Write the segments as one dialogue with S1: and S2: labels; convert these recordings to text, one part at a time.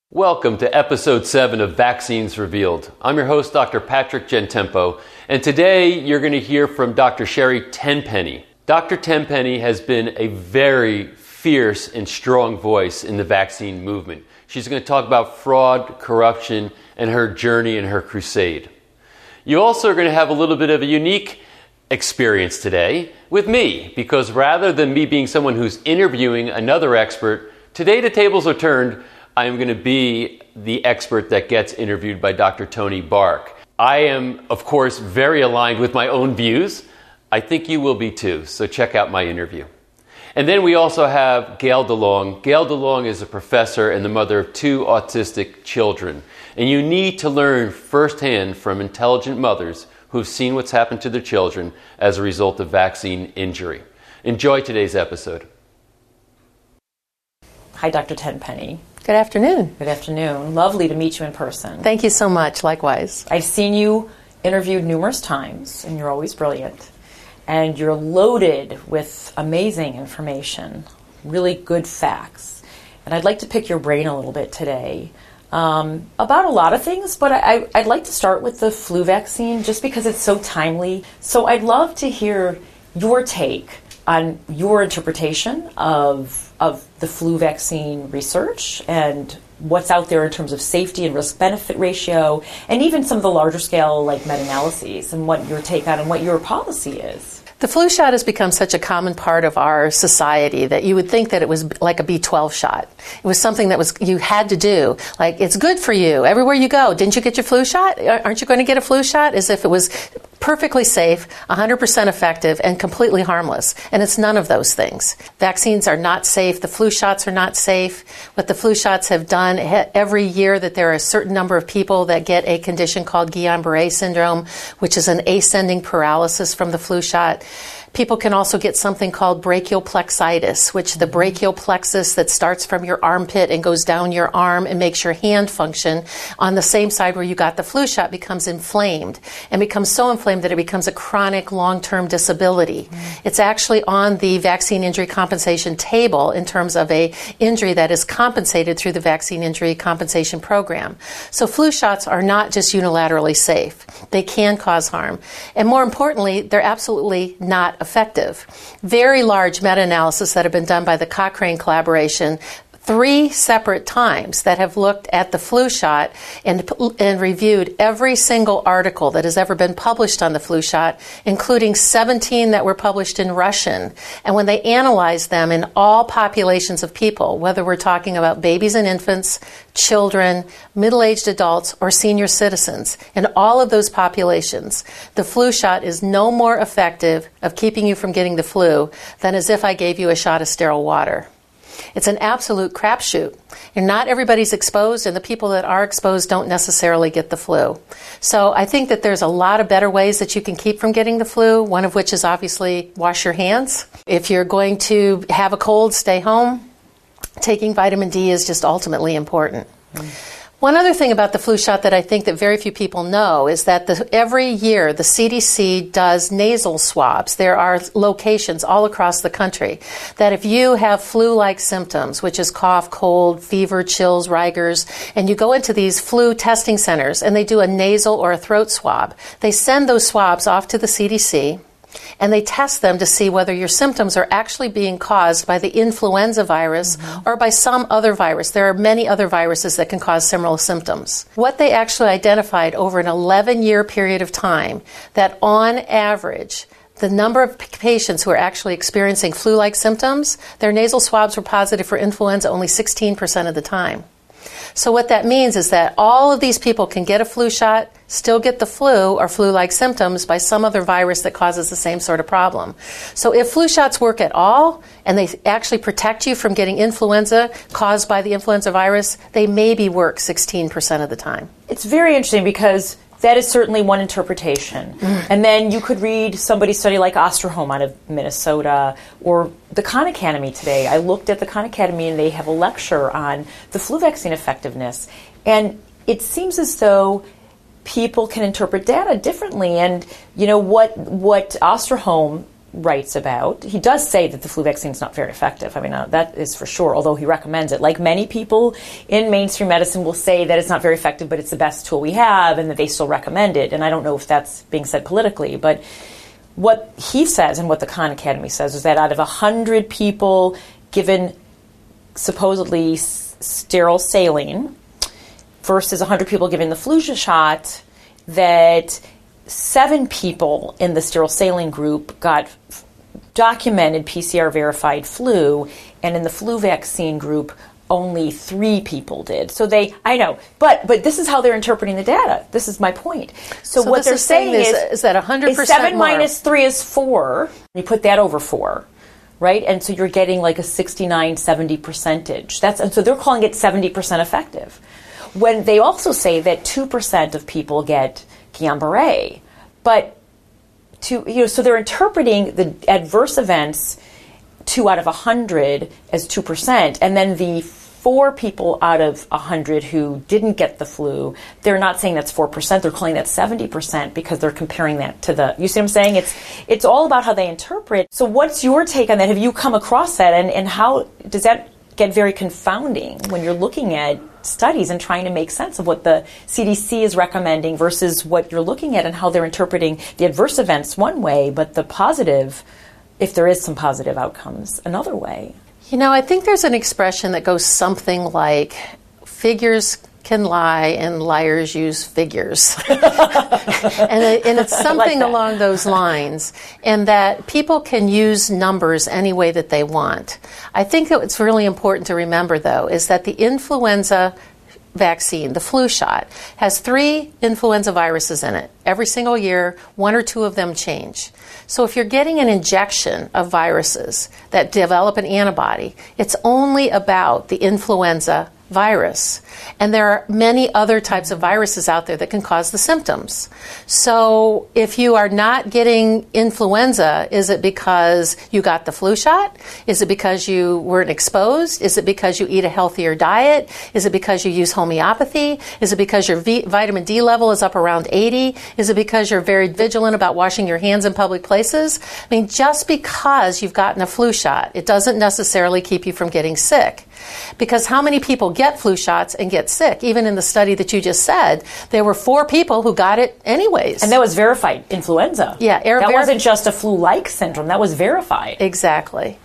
S1: Welcome to episode 7 of Vaccines Revealed. I'm your host, Dr. Patrick Gentempo, and today you're going to hear from Dr. Sherry Tenpenny. Dr. Tenpenny has been a very fierce and strong voice in the vaccine movement. She's going to talk about fraud, corruption, and her journey and her crusade. You also are going to have a little bit of a unique experience today with me, because rather than me being someone who's interviewing another expert, today the tables are turned. I am going to be the expert that gets interviewed by Dr. Tony Bark. I am, of course, very aligned with my own views. I think you will be too, so check out my interview. And then we also have Gail DeLong. Gail DeLong is a professor and the mother of 2 autistic children. And you need to learn firsthand from intelligent mothers who've seen what's happened to their children as a result of vaccine injury. Enjoy today's episode.
S2: Hi, Dr. Tenpenny.
S3: Good afternoon.
S2: Good afternoon. Lovely to meet you in person.
S3: Thank you so much. Likewise.
S2: I've seen you interviewed numerous times, and you're always brilliant. And you're loaded with amazing information, really good facts. And I'd like to pick your brain a little bit today about a lot of things, but I'd like to start with the flu vaccine just because it's so timely. So I'd love to hear your take on your interpretation of the flu vaccine research and what's out there in terms of safety and risk-benefit ratio, and even some of the larger scale like meta-analyses, and what your take on and what your policy is.
S3: The flu shot has become such a common part of our society that you would think that it was like a B12 shot. It was something that you had to do. Like, it's good for you. Everywhere you go, didn't you get your flu shot? Aren't you going to get a flu shot? As if it was perfectly safe, 100% effective, and completely harmless. And it's none of those things. Vaccines are not safe. The flu shots are not safe. What the flu shots have done every year, that there are a certain number of people that get a condition called Guillain-Barré syndrome, which is an ascending paralysis from the flu shot. People can also get something called brachial plexitis, which the brachial plexus that starts from your armpit and goes down your arm and makes your hand function on the same side where you got the flu shot becomes inflamed, and becomes so inflamed that it becomes a chronic long-term disability. It's actually on the vaccine injury compensation table in terms of a injury that is compensated through the vaccine injury compensation program. So flu shots are not just unilaterally safe. They can cause harm. And more importantly, they're absolutely not effective. Very large meta-analysis that have been done by the Cochrane collaboration 3 separate times that have looked at the flu shot and reviewed every single article that has ever been published on the flu shot, including 17 that were published in Russian. And when they analyzed them in all populations of people, whether we're talking about babies and infants, children, middle-aged adults, or senior citizens, in all of those populations, the flu shot is no more effective of keeping you from getting the flu than as if I gave you a shot of sterile water. It's an absolute crapshoot. And not everybody's exposed, and the people that are exposed don't necessarily get the flu. So I think that there's a lot of better ways that you can keep from getting the flu, one of which is obviously wash your hands. If you're going to have a cold, stay home. Taking vitamin D is just ultimately important. One other thing about the flu shot that I think that very few people know is that every year the CDC does nasal swabs. There are locations all across the country that if you have flu-like symptoms, which is cough, cold, fever, chills, rigors, and you go into these flu testing centers and they do a nasal or a throat swab, they send those swabs off to the CDC, and they test them to see whether your symptoms are actually being caused by the influenza virus or by some other virus. There are many other viruses that can cause similar symptoms. What they actually identified over an 11-year period of time, that on average, the number of patients who are actually experiencing flu-like symptoms, their nasal swabs were positive for influenza only 16% of the time. So what that means is that all of these people can get a flu shot, still get the flu or flu-like symptoms by some other virus that causes the same sort of problem. So if flu shots work at all, and they actually protect you from getting influenza caused by the influenza virus, they maybe work 16% of the time.
S2: It's very interesting because that is certainly one interpretation. And then you could read somebody's study like Osterholm out of Minnesota, or the Khan Academy today. I looked at the Khan Academy and they have a lecture on the flu vaccine effectiveness. And it seems as though people can interpret data differently. And, you know, what Osterholm writes about. He does say that the flu vaccine is not very effective. I mean, that is for sure, although he recommends it. Like many people in mainstream medicine will say that it's not very effective, but it's the best tool we have, and that they still recommend it. And I don't know if that's being said politically, but what he says and what the Khan Academy says is that out of 100 people given supposedly sterile saline versus 100 people given the flu shot, that 7 people in the sterile saline group got documented PCR verified flu, and in the flu vaccine group, only 3 people did. So I know, but this is how they're interpreting the data. This is my point. So what they're saying
S3: is that 100%
S2: 7
S3: more.
S2: minus 3 is 4. You put that over 4, right? And so you're getting like a 69, 70 percentage. And so they're calling it 70% effective. When they also say that 2% of people get Guillain-Barré, but so they're interpreting the adverse events 2 out of 100 as 2%, and then the 4 people out of 100 who didn't get the flu, they're not saying that's 4%, they're calling that 70% because they're comparing that to you see what I'm saying? It's all about how they interpret. So what's your take on that? Have you come across that, and how does that get very confounding when you're looking at studies and trying to make sense of what the CDC is recommending versus what you're looking at and how they're interpreting the adverse events one way, but the positive, if there is some positive outcomes, another way?
S3: I think there's an expression that goes something like, figures can lie and liars use figures. and it's something like along those lines, and that people can use numbers any way that they want. I think that what's really important to remember, though, is that the influenza vaccine, the flu shot, has 3 influenza viruses in it. Every single year, 1 or 2 of them change. So if you're getting an injection of viruses that develop an antibody, it's only about the influenza virus. And there are many other types of viruses out there that can cause the symptoms. So if you are not getting influenza, is it because you got the flu shot? Is it because you weren't exposed? Is it because you eat a healthier diet? Is it because you use homeopathy? Is it because your vitamin D level is up around 80? Is it because you're very vigilant about washing your hands in public places? I mean, just because you've gotten a flu shot, it doesn't necessarily keep you from getting sick. Because how many people get flu shots and get sick? Even in the study that you just said, there were 4 people who got it anyways.
S2: And that was verified influenza.
S3: Yeah.
S2: That wasn't just a flu-like syndrome. That was verified.
S3: Exactly.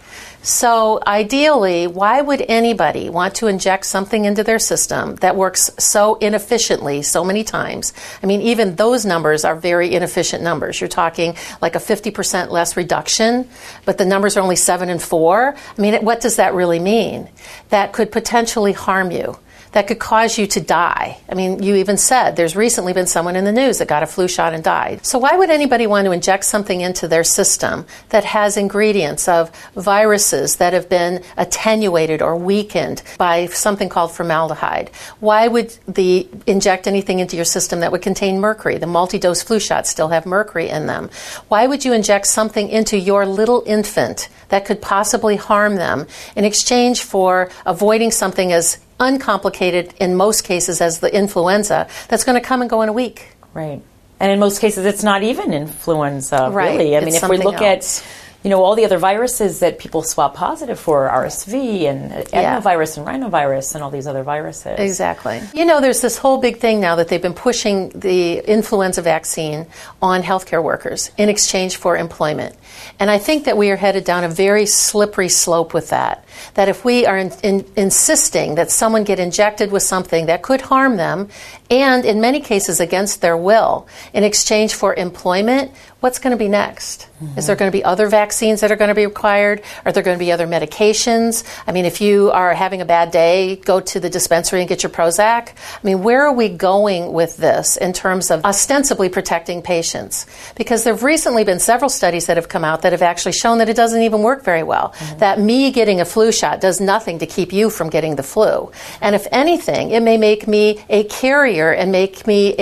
S3: So ideally, why would anybody want to inject something into their system that works so inefficiently so many times? I mean, even those numbers are very inefficient numbers. You're talking like a 50% less reduction, but the numbers are only 7 and 4. I mean, what does that really mean? That could potentially harm you. That could cause you to die. I mean, you even said there's recently been someone in the news that got a flu shot and died. So why would anybody want to inject something into their system that has ingredients of viruses that have been attenuated or weakened by something called formaldehyde? Why would they inject anything into your system that would contain mercury? The multi-dose flu shots still have mercury in them. Why would you inject something into your little infant that could possibly harm them in exchange for avoiding something as uncomplicated in most cases as the influenza that's going to come and go in a week?
S2: Right. And in most cases, it's not even influenza,
S3: right.
S2: really. I mean, if we look
S3: else.
S2: at, all the other viruses that people swab positive for, RSV and adenovirus and rhinovirus and all these other viruses.
S3: Exactly. There's this whole big thing now that they've been pushing the influenza vaccine on healthcare workers in exchange for employment. And I think that we are headed down a very slippery slope with that. That if we are insisting that someone get injected with something that could harm them, and in many cases against their will, in exchange for employment, what's going to be next? Mm-hmm. Is there going to be other vaccines that are going to be required? Are there going to be other medications? I mean, if you are having a bad day, go to the dispensary and get your Prozac. I mean, where are we going with this in terms of ostensibly protecting patients? Because there have recently been several studies that have come out that have actually shown that it doesn't even work very well. Mm-hmm. That me getting a flu shot does nothing to keep you from getting the flu. And if anything, it may make me a carrier and make me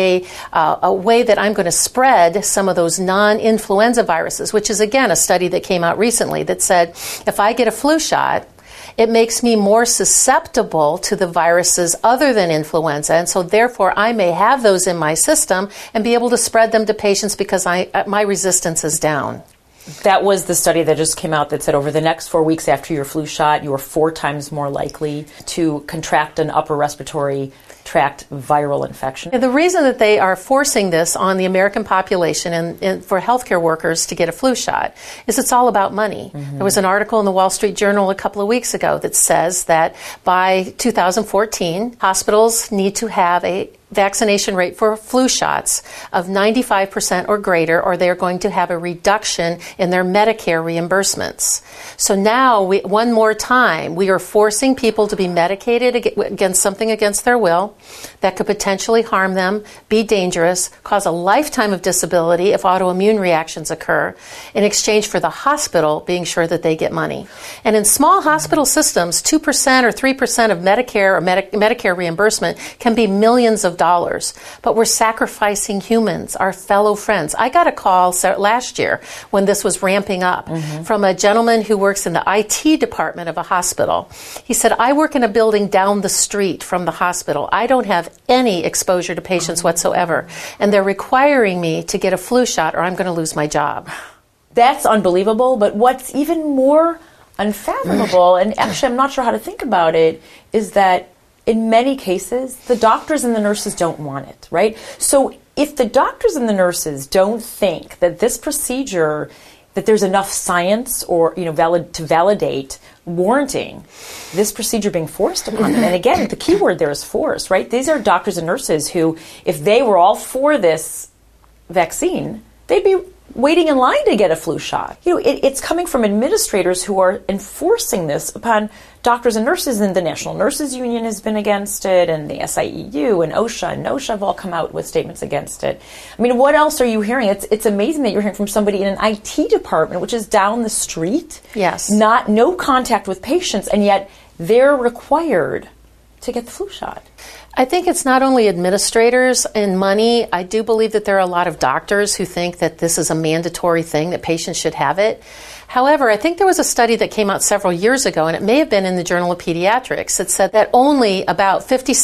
S3: a way that I'm going to spread some of those non-influenza viruses, which is, again, a study that came out recently that said if I get a flu shot, it makes me more susceptible to the viruses other than influenza, and so therefore I may have those in my system and be able to spread them to patients because my resistance is down.
S2: That was the study that just came out that said over the next 4 weeks after your flu shot, you were 4 times more likely to contract an upper respiratory tract viral infection.
S3: The reason that they are forcing this on the American population and for healthcare workers to get a flu shot is it's all about money. There was an article in the Wall Street Journal a couple of weeks ago that says that by 2014, hospitals need to have a vaccination rate for flu shots of 95% or greater, or they're going to have a reduction in their Medicare reimbursements. So now, one more time, we are forcing people to be medicated against something against their will that could potentially harm them, be dangerous, cause a lifetime of disability if autoimmune reactions occur, in exchange for the hospital being sure that they get money. And in small hospital systems, 2% or 3% of Medicare or Medicare reimbursement can be millions of dollars. But we're sacrificing humans, our fellow friends. I got a call last year when this was ramping up from a gentleman who works in the IT department of a hospital. He said, I work in a building down the street from the hospital. I don't have any exposure to patients whatsoever. And they're requiring me to get a flu shot or I'm going to lose my job.
S2: That's unbelievable. But what's even more unfathomable, and actually I'm not sure how to think about it, is that in many cases, the doctors and the nurses don't want it, right? So if the doctors and the nurses don't think that this procedure, that there's enough science or to validate warranting this procedure being forced upon them, and again, the key word there is force, right? These are doctors and nurses who, if they were all for this vaccine, they'd be waiting in line to get a flu shot. It's coming from administrators who are enforcing this upon doctors and nurses, and the National Nurses Union has been against it, and the SIEU and OSHA and NOSHA have all come out with statements against it. I mean, what else are you hearing? It's amazing that you're hearing from somebody in an IT department, which is down the street.
S3: Yes.
S2: No contact with patients, and yet they're required to get the flu shot.
S3: I think it's not only administrators and money. I do believe that there are a lot of doctors who think that this is a mandatory thing, that patients should have it. However, I think there was a study that came out several years ago, and it may have been in the Journal of Pediatrics, that said that only about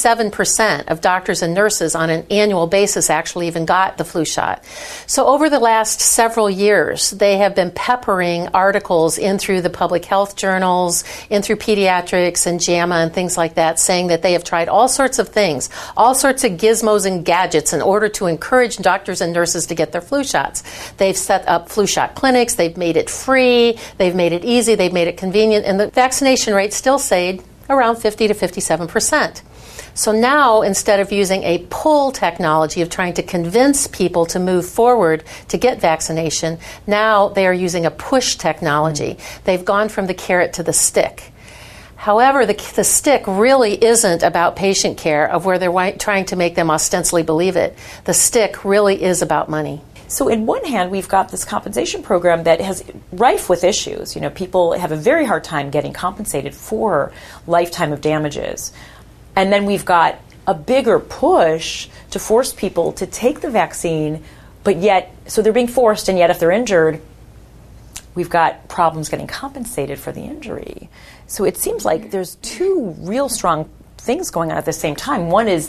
S3: 57% of doctors and nurses on an annual basis actually even got the flu shot. So over the last several years, they have been peppering articles in through the public health journals, in through Pediatrics and JAMA and things like that, saying that they have tried all sorts of things, all sorts of gizmos and gadgets in order to encourage doctors and nurses to get their flu shots. They've set up flu shot clinics, they've made it free, they've made it easy, they've made it convenient, and the vaccination rate still stayed around 50 to 57%. So now, instead of using a pull technology of trying to convince people to move forward to get vaccination, now they are using a push technology. They've gone from the carrot to the stick. However, the stick really isn't about patient care, of where they're trying to make them ostensibly believe it. The stick really is about money.
S2: So in one hand, we've got this compensation program that has rife with issues. People have a very hard time getting compensated for lifetime of damages. And then we've got a bigger push to force people to take the vaccine, but yet, so they're being forced, and yet if they're injured, we've got problems getting compensated for the injury. So it seems like there's two real strong things going on at the same time. One is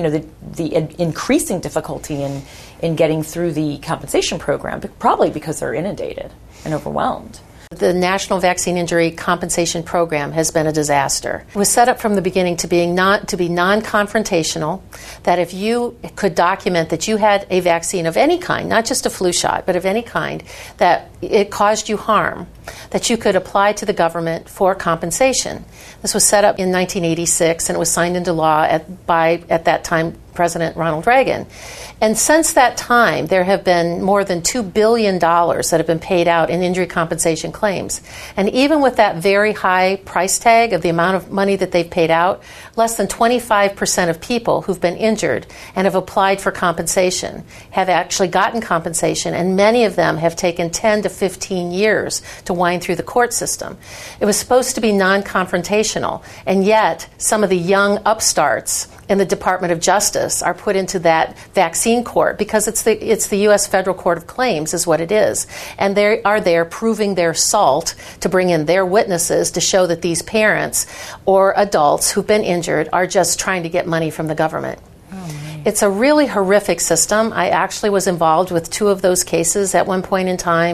S2: the increasing difficulty in getting through the compensation program, probably because they're inundated and overwhelmed.
S3: The National Vaccine Injury Compensation Program has been a disaster. It was set up from the beginning to be non-confrontational, that if you could document that you had a vaccine of any kind, not just a flu shot, but of any kind, that it caused you harm, that you could apply to the government for compensation. This was set up in 1986, and it was signed into law by, at that time, President Ronald Reagan. And since that time, there have been more than $2 billion that have been paid out in injury compensation claims. And even with that very high price tag of the amount of money that they've paid out, less than 25% of people who've been injured and have applied for compensation have actually gotten compensation, and many of them have taken 10 to 15 years to wind through the court system. It was supposed to be non-confrontational, and yet some of the young upstarts in the Department of Justice are put into that vaccine court, because it's the U.S. Federal Court of Claims is what it is. And they are there proving their salt to bring in their witnesses to show that these parents or adults who've been injured are just trying to get money from the government. It's a really horrific system. I actually was involved with two of those cases at one point in time.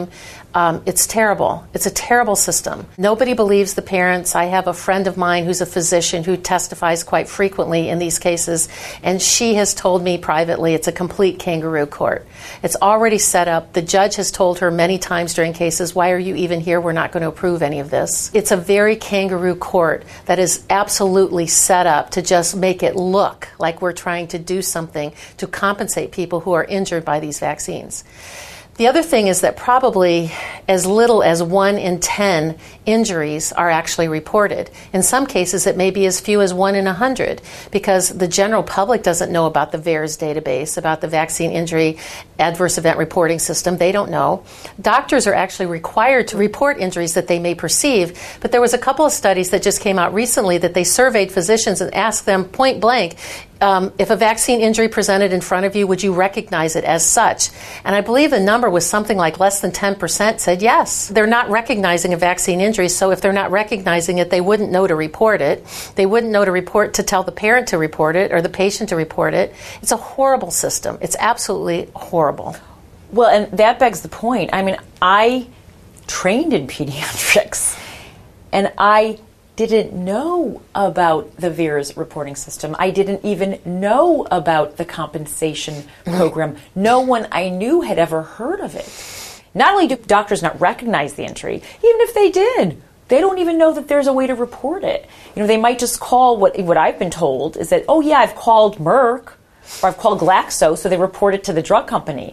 S3: It's terrible. It's a terrible system. Nobody believes the parents. I have a friend of mine who's a physician who testifies quite frequently in these cases, and she has told me privately it's a complete kangaroo court. It's already set up. The judge has told her many times during cases, why are you even here? We're not going to approve any of this. It's a very kangaroo court that is absolutely set up to just make it look like we're trying to do something to compensate people who are injured by these vaccines. The other thing is that probably as little as 1 in 10 injuries are actually reported. In some cases, it may be as few as 1 in 100 because the general public doesn't know about the VAERS database, about the Vaccine Injury Adverse Event Reporting System. They don't know. Doctors are actually required to report injuries that they may perceive, but there was a couple of studies that just came out recently that they surveyed physicians and asked them point blank, if a vaccine injury presented in front of you, would you recognize it as such? And I believe the number was something like less than 10% said yes. They're not recognizing a vaccine injury, so if they're not recognizing it, they wouldn't know to report it. They wouldn't know to tell the parent to report it or the patient to report it. It's a horrible system. It's absolutely horrible.
S2: Well, and that begs the point. I mean, I trained in pediatrics, and I didn't know about the VAERS reporting system. I didn't even know about the compensation program. No one I knew had ever heard of it. Not only do doctors not recognize the injury, even if they did, they don't even know that there's a way to report it. You know, they might just call what I've been told is that, oh yeah, I've called Merck or I've called Glaxo, so they report it to the drug company.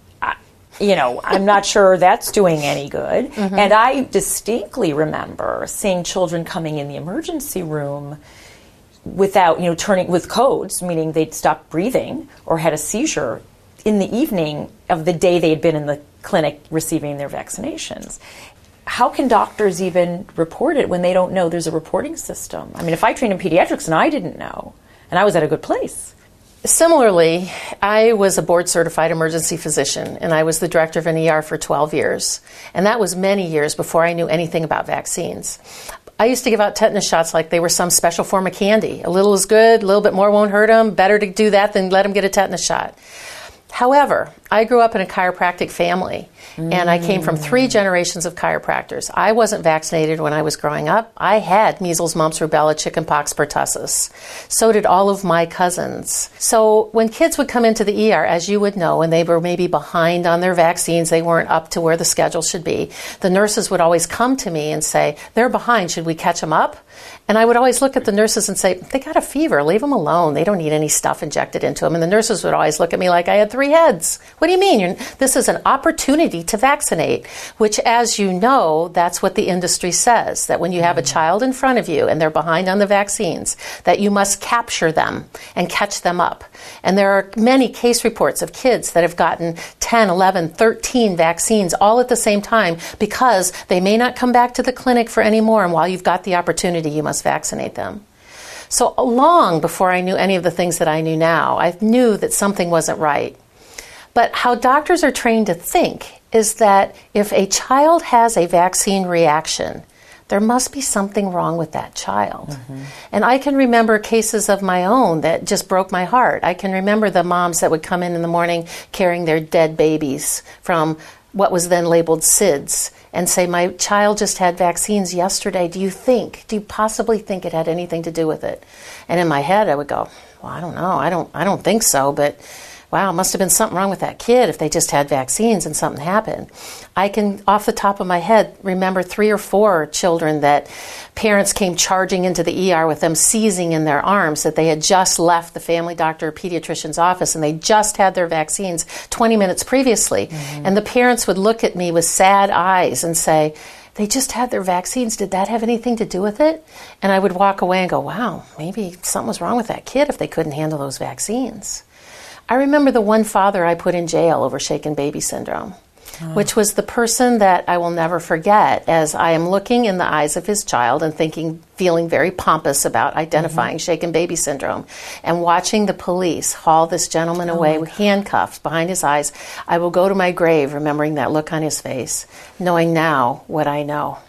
S2: I'm not sure that's doing any good. Mm-hmm. And I distinctly remember seeing children coming in the emergency room without, turning with codes, meaning they'd stopped breathing or had a seizure in the evening of the day they had been in the clinic receiving their vaccinations. How can doctors even report it when they don't know there's a reporting system? I mean, if I trained in pediatrics and I didn't know, and I was at a good place.
S3: Similarly, I was a board-certified emergency physician, and I was the director of an ER for 12 years. And that was many years before I knew anything about vaccines. I used to give out tetanus shots like they were some special form of candy. A little is good, a little bit more won't hurt them. Better to do that than let them get a tetanus shot. However, I grew up in a chiropractic family, and I came from 3 generations of chiropractors. I wasn't vaccinated when I was growing up. I had measles, mumps, rubella, chickenpox, pertussis. So did all of my cousins. So when kids would come into the ER, as you would know, and they were maybe behind on their vaccines, they weren't up to where the schedule should be, the nurses would always come to me and say, they're behind, should we catch them up? And I would always look at the nurses and say, they got a fever, leave them alone. They don't need any stuff injected into them. And the nurses would always look at me like I had 3 heads. What do you mean? This is an opportunity to vaccinate, which, as you know, that's what the industry says, that when you have a child in front of you and they're behind on the vaccines, that you must capture them and catch them up. And there are many case reports of kids that have gotten 10, 11, 13 vaccines all at the same time because they may not come back to the clinic for any more. And while you've got the opportunity, you must vaccinate them. So long before I knew any of the things that I knew now, I knew that something wasn't right. But how doctors are trained to think is that if a child has a vaccine reaction, there must be something wrong with that child. Mm-hmm. And I can remember cases of my own that just broke my heart. I can remember the moms that would come in the morning carrying their dead babies from what was then labeled SIDS and say, my child just had vaccines yesterday. Do you possibly think it had anything to do with it? And in my head I would go, well, I don't know. I don't think so, but wow, must have been something wrong with that kid if they just had vaccines and something happened. I can, off the top of my head, remember 3 or 4 children that parents came charging into the ER with them seizing in their arms, that they had just left the family doctor or pediatrician's office and they just had their vaccines 20 minutes previously. Mm-hmm. And the parents would look at me with sad eyes and say, they just had their vaccines. Did that have anything to do with it? And I would walk away and go, wow, maybe something was wrong with that kid if they couldn't handle those vaccines. I remember the one father I put in jail over shaken baby syndrome, which was the person that I will never forget as I am looking in the eyes of his child and feeling very pompous about identifying shaken baby syndrome and watching the police haul this gentleman away with handcuffs behind his eyes. I will go to my grave remembering that look on his face, knowing now what I know.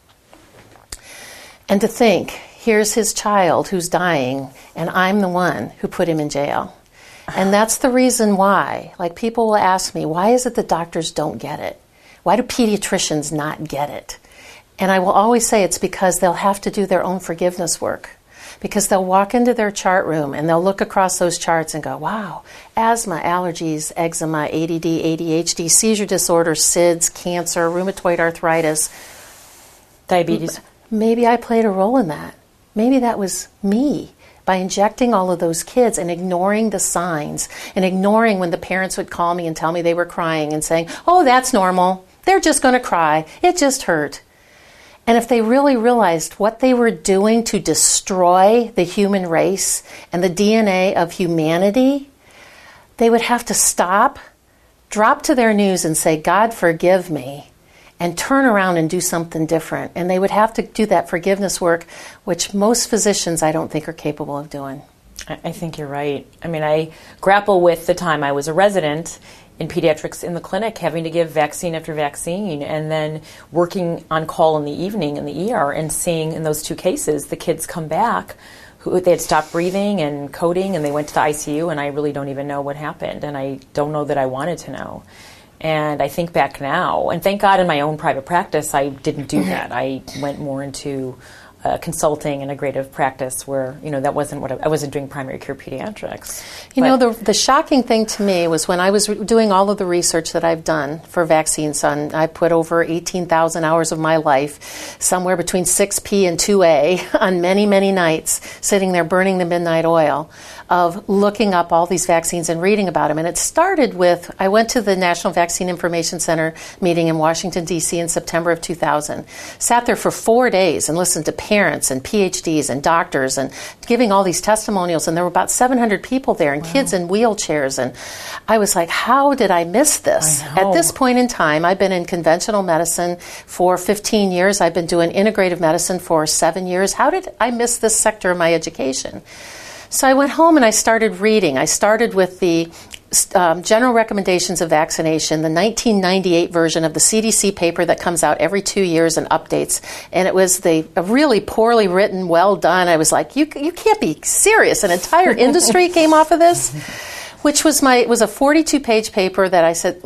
S3: And to think, here's his child who's dying, and I'm the one who put him in jail. And that's the reason why. Like, people will ask me, why is it that doctors don't get it? Why do pediatricians not get it? And I will always say it's because they'll have to do their own forgiveness work. Because they'll walk into their chart room and they'll look across those charts and go, wow, asthma, allergies, eczema, ADD, ADHD, seizure disorder, SIDS, cancer, rheumatoid arthritis,
S2: diabetes.
S3: Maybe I played a role in that. Maybe that was me by injecting all of those kids and ignoring the signs and ignoring when the parents would call me and tell me they were crying and saying, oh, that's normal. They're just going to cry. It just hurt. And if they really realized what they were doing to destroy the human race and the DNA of humanity, they would have to stop, drop to their knees and say, God, forgive me, and turn around and do something different. And they would have to do that forgiveness work, which most physicians I don't think are capable of doing.
S2: I think you're right. I mean, I grapple with the time I was a resident in pediatrics in the clinic, having to give vaccine after vaccine, and then working on call in the evening in the ER and seeing in those two cases the kids come back who they had stopped breathing and coding and they went to the ICU, and I really don't even know what happened, and I don't know that I wanted to know. And I think back now, and thank God in my own private practice I didn't do that. I went more into consulting and integrative practice where, that wasn't what I wasn't doing primary care pediatrics.
S3: The shocking thing to me was when I was doing all of the research that I've done for vaccines I put over 18,000 hours of my life, somewhere between 6P and 2A on many, many nights, sitting there burning the midnight oil of looking up all these vaccines and reading about them. And it started with, I went to the National Vaccine Information Center meeting in Washington, D.C. in September of 2000. Sat there for 4 days and listened to parents and PhDs and doctors and giving all these testimonials. And there were about 700 people there and kids in wheelchairs. And I was like, how did I miss this? At this point in time, I've been in conventional medicine for 15 years. I've been doing integrative medicine for 7 years. How did I miss this sector of my education? So I went home and I started reading. I started with the General Recommendations of Vaccination, the 1998 version of the CDC paper that comes out every 2 years and updates. And it was a really poorly written, well done. I was like, you can't be serious. An entire industry came off of this, which was it was a 42-page paper that I said,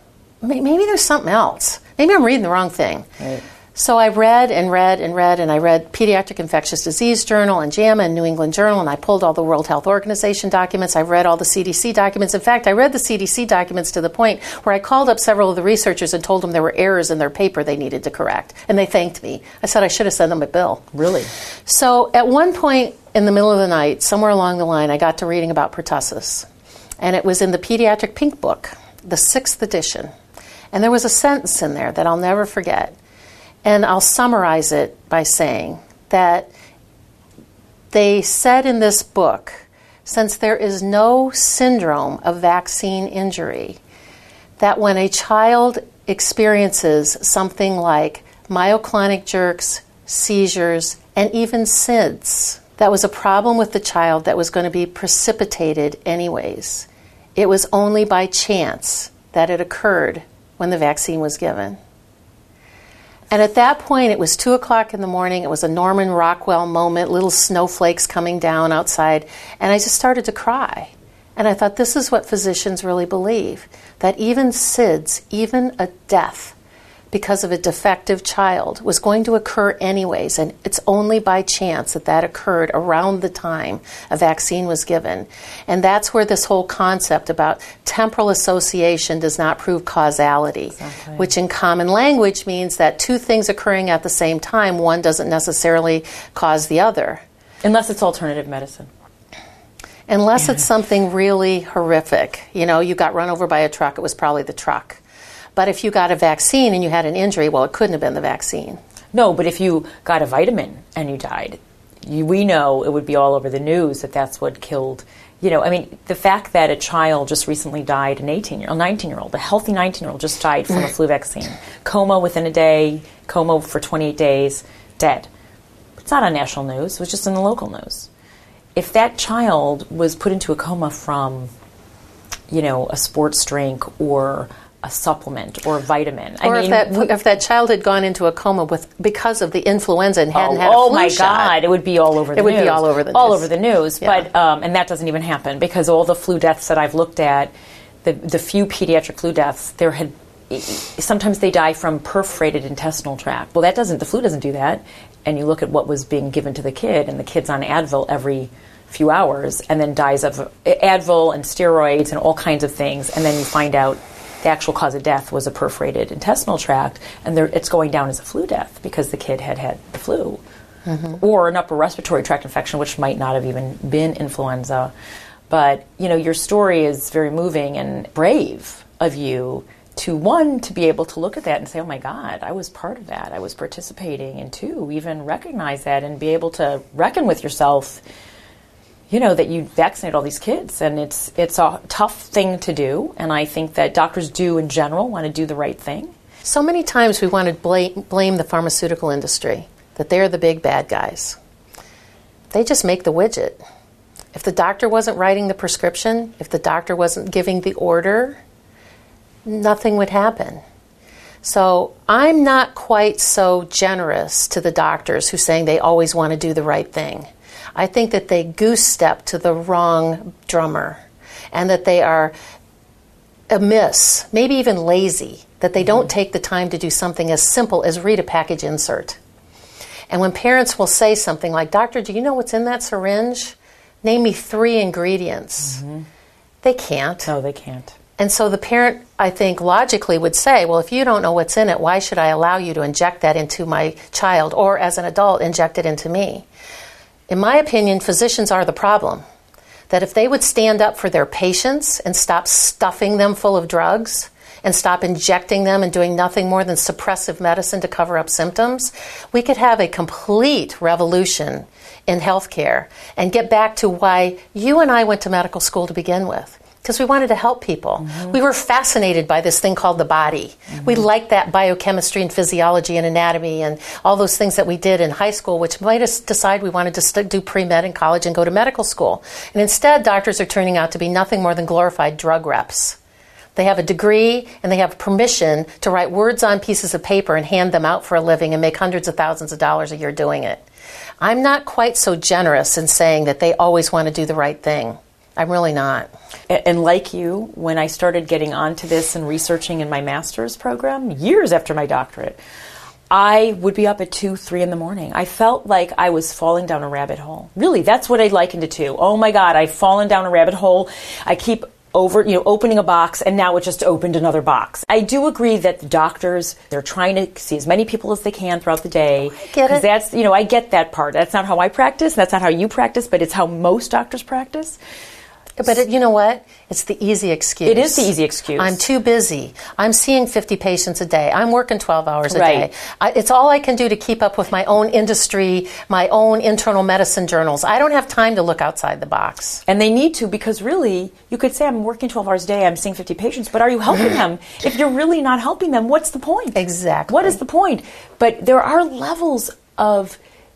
S3: maybe there's something else. Maybe I'm reading the wrong thing. Right. So I read and read and read, and I read Pediatric Infectious Disease Journal and JAMA and New England Journal, and I pulled all the World Health Organization documents. I read all the CDC documents. In fact, I read the CDC documents to the point where I called up several of the researchers and told them there were errors in their paper they needed to correct, and they thanked me. I said I should have sent them a bill.
S2: Really?
S3: So at one point in the middle of the night, somewhere along the line, I got to reading about pertussis, and it was in the Pediatric Pink Book, the 6th edition, and there was a sentence in there that I'll never forget. And I'll summarize it by saying that they said in this book, since there is no syndrome of vaccine injury, that when a child experiences something like myoclonic jerks, seizures, and even SIDS, that was a problem with the child that was going to be precipitated anyways. It was only by chance that it occurred when the vaccine was given. And at that point, it was 2 o'clock in the morning. It was a Norman Rockwell moment, little snowflakes coming down outside. And I just started to cry. And I thought, this is what physicians really believe, that even SIDS, even a death because of a defective child, was going to occur anyways. And it's only by chance that that occurred around the time a vaccine was given. And that's where this whole concept about temporal association does not prove causality, exactly. Which in common language means that two things occurring at the same time, one doesn't necessarily cause the other.
S2: Unless it's alternative medicine.
S3: Unless it's something really horrific. You got run over by a truck, it was probably the truck. But if you got a vaccine and you had an injury, well, it couldn't have been the vaccine.
S2: No, but if you got a vitamin and you died, we know it would be all over the news that that's what killed. The fact that a child just recently died, a 19-year-old, a healthy 19-year-old just died from a flu vaccine. Coma within a day, coma for 28 days, dead. It's not on national news. It was just in the local news. If that child was put into a coma from, a sports drink or a supplement or a vitamin.
S3: If that child had gone into a coma because of the influenza and hadn't had a flu shot.
S2: Oh my God, it would be all over the news.
S3: It would be all over the news.
S2: All over the news.
S3: Yeah.
S2: But and that doesn't even happen because all the flu deaths that I've looked at, the few pediatric flu deaths, there had sometimes they die from perforated intestinal tract. Well, the flu doesn't do that. And you look at what was being given to the kid, and the kid's on Advil every few hours and then dies of Advil and steroids and all kinds of things. And then you find out the actual cause of death was a perforated intestinal tract, and it's going down as a flu death because the kid had the flu. Or an upper respiratory tract infection, which might not have even been influenza. But, your story is very moving and brave of you to be able to look at that and say, oh my God, I was part of that. I was participating. And two, even recognize that and be able to reckon with yourself, that you vaccinate all these kids. And it's a tough thing to do. And I think that doctors do in general want to do the right thing.
S3: So many times we want to blame the pharmaceutical industry, that they're the big bad guys. They just make the widget. If the doctor wasn't writing the prescription, if the doctor wasn't giving the order, nothing would happen. So I'm not quite so generous to the doctors who saying they always want to do the right thing. I think that they goose step to the wrong drummer, and that they are amiss, maybe even lazy, that they don't take the time to do something as simple as read a package insert. And when parents will say something like, "Doctor, do you know what's in that syringe? Name me 3 ingredients." They can't.
S2: No, they can't.
S3: And so the parent, I think, logically would say, well, if you don't know what's in it, why should I allow you to inject that into my child, or as an adult, inject it into me? In my opinion, physicians are the problem. That if they would stand up for their patients and stop stuffing them full of drugs and stop injecting them and doing nothing more than suppressive medicine to cover up symptoms, we could have a complete revolution in healthcare and get back to why you and I went to medical school to begin with. Because we wanted to help people. We were fascinated by this thing called the body. We liked that biochemistry and physiology and anatomy and all those things that we did in high school, which made us decide we wanted to do pre-med in college and go to medical school. And instead, doctors are turning out to be nothing more than glorified drug reps. They have a degree and they have permission to write words on pieces of paper and hand them out for a living and make hundreds of thousands of dollars a year doing it. I'm not quite so generous in saying that they always want to do the right thing. I'm really not.
S2: And like you, when I started getting onto this and researching in my master's program, years after my doctorate, I would be up at 2, 3 in the morning. I felt like I was falling down a rabbit hole. Really, that's what I likened it to. Oh my God, I've fallen down a rabbit hole. I keep opening a box, and now it just opened another box. I do agree that the doctors, they're trying to see as many people as they can throughout the day.
S3: I get it.
S2: That's, I get that part. That's not how I practice. That's not how you practice, but it's how most doctors practice.
S3: But you know what? It's the easy excuse.
S2: It is the easy excuse.
S3: I'm too busy. I'm seeing 50 patients a day. I'm working 12 hours a
S2: Right.
S3: day. It's all I can do to keep up with my own industry, my own internal medicine journals. I don't have time to look outside the box.
S2: And they need to, because really, you could say, I'm working 12 hours a day, I'm seeing 50 patients, but are you helping them? If you're really not helping them, what's the point?
S3: Exactly.
S2: What is the point? But there are levels of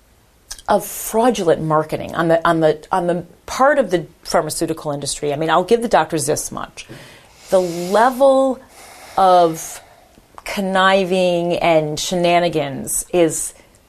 S2: fraudulent marketing on the part of the pharmaceutical industry. I mean, I'll give the doctors this much. The level of conniving and shenanigans is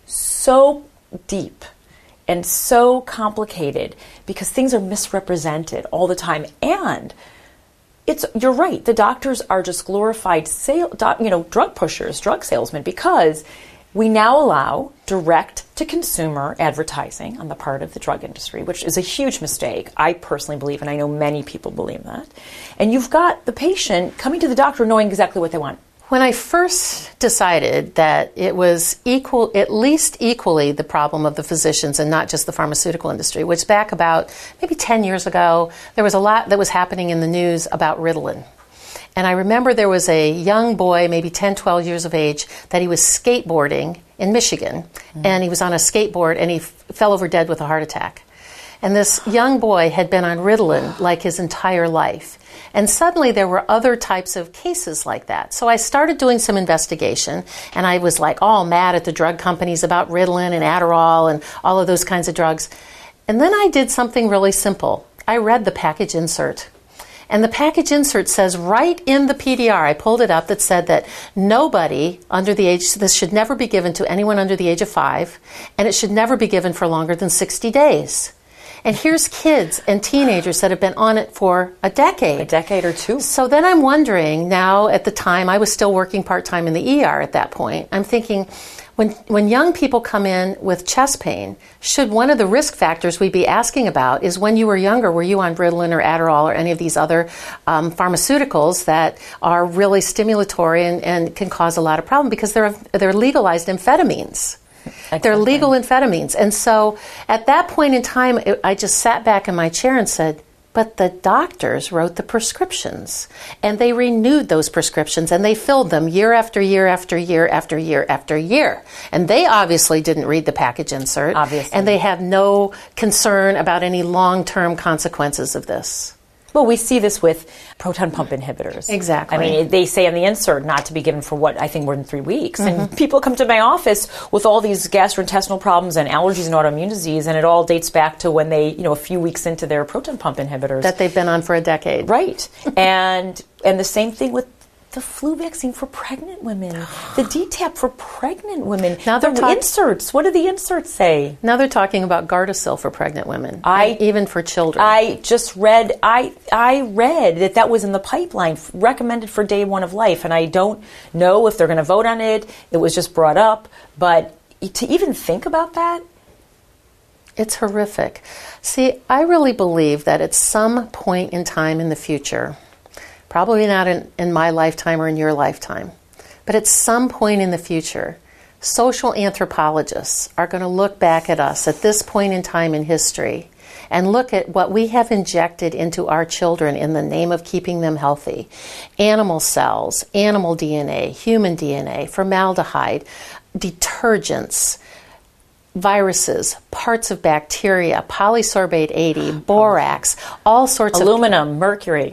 S2: so deep and so complicated because things are misrepresented all the time. And you're right, the doctors are just glorified drug pushers, drug salesmen, because we now allow direct-to-consumer advertising on the part of the drug industry, which is a huge mistake. I personally believe, and I know many people believe that. And you've got the patient coming to the doctor knowing exactly what they want.
S3: When I first decided that it was at least equally the problem of the physicians and not just the pharmaceutical industry, which back about maybe 10 years ago, there was a lot that was happening in the news about Ritalin. And I remember there was a young boy, maybe 10, 12 years of age, that he was skateboarding in Michigan. And he was on a skateboard and he fell over dead with a heart attack. And this young boy had been on Ritalin like his entire life. And suddenly there were other types of cases like that. So I started doing some investigation, and I was like all mad at the drug companies about Ritalin and Adderall and all of those kinds of drugs. And then I did something really simple. I read the package insert. And the package insert says right in the PDR, I pulled it up, that said that nobody under the age, this should never be given to anyone under the age of 5, and it should never be given for longer than 60 days. And here's kids and teenagers that have been on it for a decade.
S2: A decade or two.
S3: So then I'm wondering now, at the time, I was still working part-time in the ER at that point. I'm thinking, when young people come in with chest pain, should one of the risk factors we'd be asking about is when you were younger, were you on Ritalin or Adderall or any of these other pharmaceuticals that are really stimulatory and can cause a lot of problem because they're legalized amphetamines. Exactly. They're legal amphetamines. And so at that point in time, I just sat back in my chair and said, but the doctors wrote the prescriptions, and they renewed those prescriptions, and they filled them year after year after year after year after year. And they obviously didn't read the package insert.
S2: Obviously.
S3: And they have no concern about any long-term consequences of this.
S2: Well, we see this with proton pump inhibitors.
S3: Exactly.
S2: I mean, they say on the insert not to be given for what I think more than 3 weeks. And people come to my office with all these gastrointestinal problems and allergies and autoimmune disease, and it all dates back to when they, a few weeks into their proton pump inhibitors.
S3: That they've been on for a decade.
S2: Right. and the same thing with the flu vaccine for pregnant women, the DTaP for pregnant women. Now the inserts. What do the inserts say?
S3: Now they're talking about Gardasil for pregnant women, even for children.
S2: I just read. I read that was in the pipeline, recommended for day one of life, and I don't know if they're going to vote on it. It was just brought up, but to even think about that.
S3: It's horrific. See, I really believe that at some point in time in the future, probably not in my lifetime or in your lifetime, but at some point in the future, social anthropologists are going to look back at us at this point in time in history and look at what we have injected into our children in the name of keeping them healthy. Animal cells, animal DNA, human DNA, formaldehyde, detergents, viruses, parts of bacteria, polysorbate 80, borax, all sorts of...
S2: Aluminum, mercury,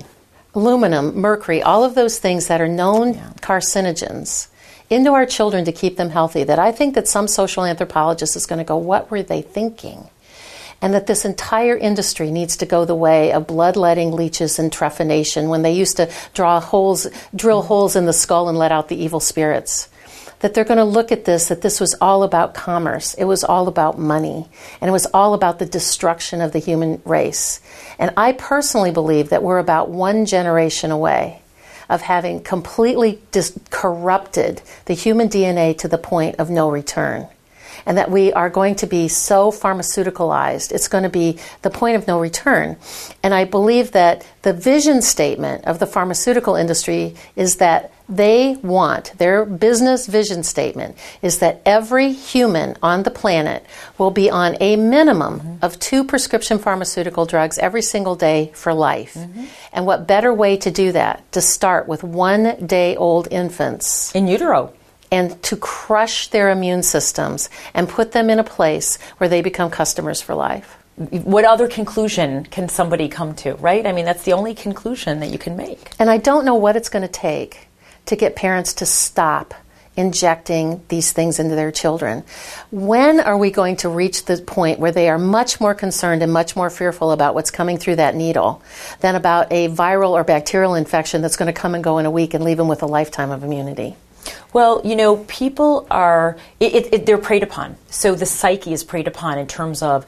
S3: all of those things that are known carcinogens into our children to keep them healthy, that I think that some social anthropologist is going to go, what were they thinking? And that this entire industry needs to go the way of bloodletting leeches and trephination when they used to drill holes in the skull and let out the evil spirits. That they're going to look at this, that this was all about commerce. It was all about money. And it was all about the destruction of the human race. And I personally believe that we're about one generation away of having completely corrupted the human DNA to the point of no return. And that we are going to be so pharmaceuticalized, it's going to be the point of no return. And I believe that the vision statement of the pharmaceutical industry is that their business vision statement is that every human on the planet will be on a minimum of 2 prescription pharmaceutical drugs every single day for life. And what better way to do that? To start with 1-day-old infants.
S2: In utero.
S3: And to crush their immune systems and put them in a place where they become customers for life.
S2: What other conclusion can somebody come to, right? I mean, that's the only conclusion that you can make.
S3: And I don't know what it's going to take to get parents to stop injecting these things into their children. When are we going to reach the point where they are much more concerned and much more fearful about what's coming through that needle than about a viral or bacterial infection that's going to come and go in a week and leave them with a lifetime of immunity?
S2: Well, people are, they're preyed upon. So the psyche is preyed upon in terms of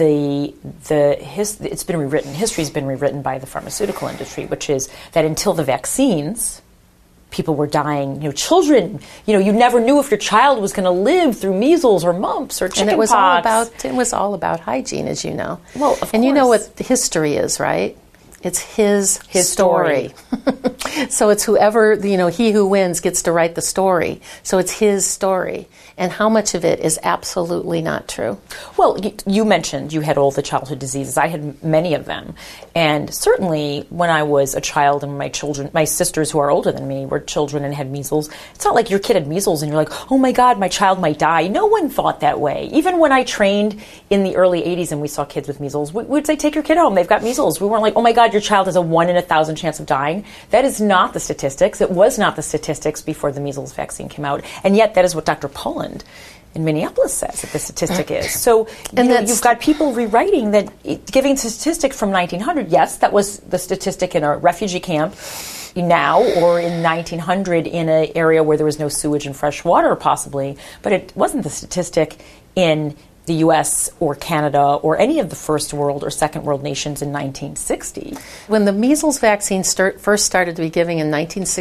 S2: it's been rewritten. History's been rewritten by the pharmaceutical industry, which is that until the vaccines, people were dying. Children, you never knew if your child was going to live through measles or mumps or chickenpox.
S3: And it was all about hygiene, as you know.
S2: Well, of course.
S3: And you know what history is, right? It's his story. So it's whoever, he who wins gets to write the story. So it's his story. And how much of it is absolutely not true?
S2: Well, you mentioned you had all the childhood diseases. I had many of them. And certainly when I was a child and my sisters who are older than me were children and had measles, it's not like your kid had measles and you're like, oh my God, my child might die. No one thought that way. Even when I trained in the early 80s and we saw kids with measles, we'd say, take your kid home. They've got measles. We weren't like, oh my God, your child has a 1 in 1,000 chance of dying. That is not the statistics. It was not the statistics before the measles vaccine came out. And yet that is what Dr. Poland in Minneapolis says that the statistic is. So you've got people rewriting that, giving statistics from 1900. Yes, that was the statistic in a refugee camp now, or in 1900 in an area where there was no sewage and fresh water possibly, but it wasn't the statistic in the U.S. or Canada or any of the first world or second world nations in 1960.
S3: When the measles vaccine first started to be given in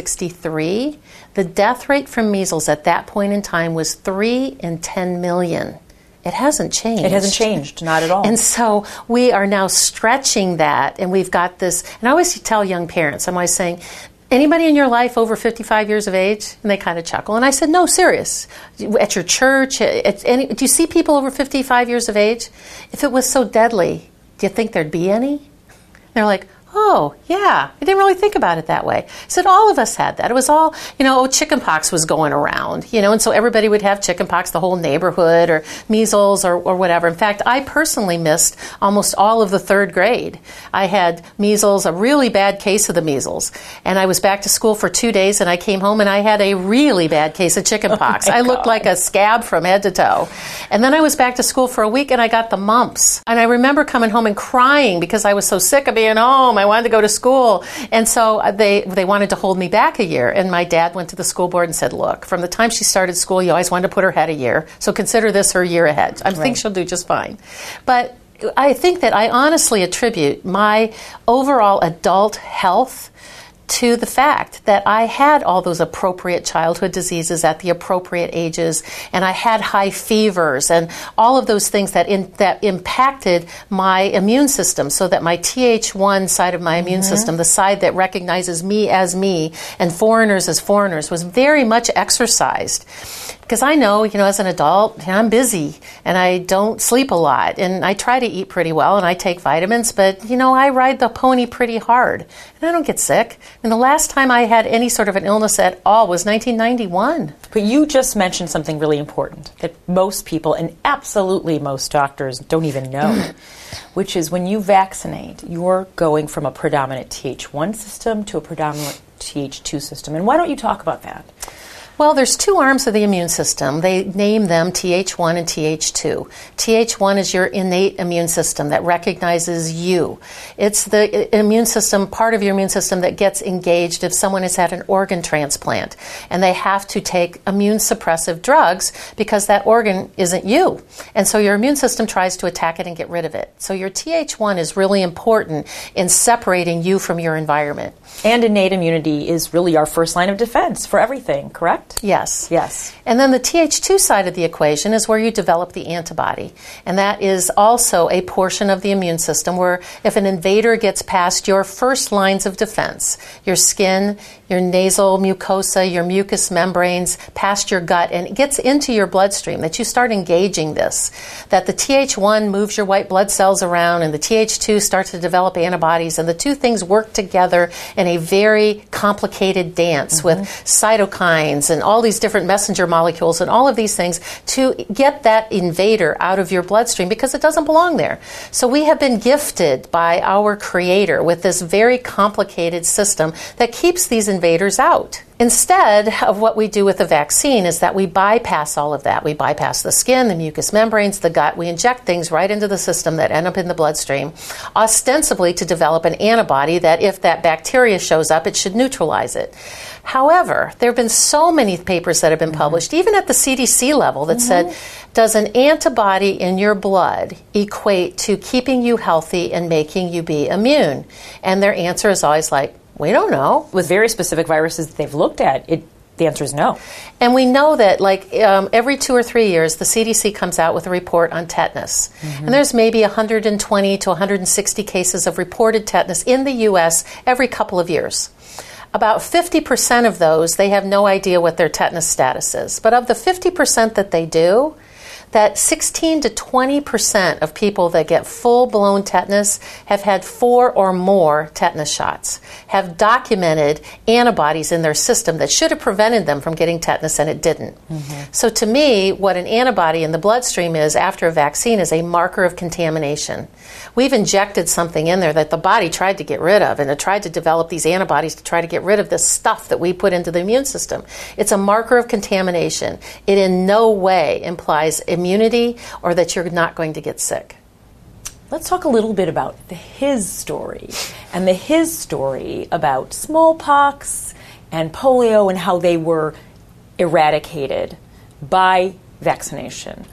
S3: 1963, the death rate from measles at that point in time was 3 in 10 million. It hasn't changed.
S2: It hasn't changed, not at all.
S3: And so we are now stretching that, and we've got this, and I always tell young parents, I'm always saying, anybody in your life over 55 years of age? And they kind of chuckle. And I said, no, serious. At your church, do you see people over 55 years of age? If it was so deadly, do you think there'd be any? And they're like, oh, yeah, I didn't really think about it that way. I said, all of us had that. It was all, chicken pox was going around, and so everybody would have chicken pox, the whole neighborhood, or measles, or whatever. In fact, I personally missed almost all of the third grade. I had measles, a really bad case of the measles, and I was back to school for 2 days, and I came home, and I had a really bad case of chicken pox. I looked like a scab from head to toe. And then I was back to school for a week, and I got the mumps. And I remember coming home and crying because I was so sick of being home. I wanted to go to school. And so they wanted to hold me back a year. And my dad went to the school board and said, look, from the time she started school, you always wanted to put her ahead a year. So consider this her year ahead. I think she'll do just fine. But I think that I honestly attribute my overall adult health to the fact that I had all those appropriate childhood diseases at the appropriate ages, and I had high fevers and all of those things that impacted my immune system, so that my Th1 side of my immune system, the side that recognizes me as me and foreigners as foreigners, was very much exercised. Because I know, as an adult, I'm busy and I don't sleep a lot, and I try to eat pretty well and I take vitamins, but, I ride the pony pretty hard and I don't get sick. And the last time I had any sort of an illness at all was 1991.
S2: But you just mentioned something really important that most people, and absolutely most doctors, don't even know, which is when you vaccinate, you're going from a predominant Th1 system to a predominant Th2 system. And why don't you talk about that?
S3: Well, there's two arms of the immune system. They name them Th1 and Th2. Th1 is your innate immune system that recognizes you. It's the immune system, part of your immune system, that gets engaged if someone has had an organ transplant and they have to take immune suppressive drugs because that organ isn't you. And so your immune system tries to attack it and get rid of it. So your Th1 is really important in separating you from your environment.
S2: And innate immunity is really our first line of defense for everything, correct?
S3: Yes.
S2: Yes.
S3: And then the Th2 side of the equation is where you develop the antibody. And that is also a portion of the immune system where if an invader gets past your first lines of defense, your skin, your nasal mucosa, your mucous membranes, past your gut, and it gets into your bloodstream, that you start engaging this, that the Th1 moves your white blood cells around and the Th2 starts to develop antibodies, and the two things work together in a very complicated dance with cytokines and all these different messenger molecules and all of these things to get that invader out of your bloodstream because it doesn't belong there. So we have been gifted by our Creator with this very complicated system that keeps these invaders out. Instead of what we do with the vaccine is that we bypass all of that. We bypass the skin, the mucous membranes, the gut. We inject things right into the system that end up in the bloodstream, ostensibly to develop an antibody that if that bacteria shows up, it should neutralize it. However, there have been so many papers that have been published, even at the CDC level, that said, does an antibody in your blood equate to keeping you healthy and making you be immune? And their answer is always like, we don't know.
S2: With very specific viruses that they've looked at, the answer is no.
S3: And we know that every 2 or 3 years, the CDC comes out with a report on tetanus. And there's maybe 120 to 160 cases of reported tetanus in the U.S. every couple of years. About 50% of those, they have no idea what their tetanus status is. But of the 50% that they do, that 16 to 20% of people that get full-blown tetanus have had 4 or more tetanus shots, have documented antibodies in their system that should have prevented them from getting tetanus, and it didn't. So to me, what an antibody in the bloodstream is after a vaccine is a marker of contamination. We've injected something in there that the body tried to get rid of, and it tried to develop these antibodies to try to get rid of this stuff that we put into the immune system. It's a marker of contamination. It in no way implies immunity or that you're not going to get sick.
S2: Let's talk a little bit about his story, and his story about smallpox and polio and how they were eradicated by vaccination.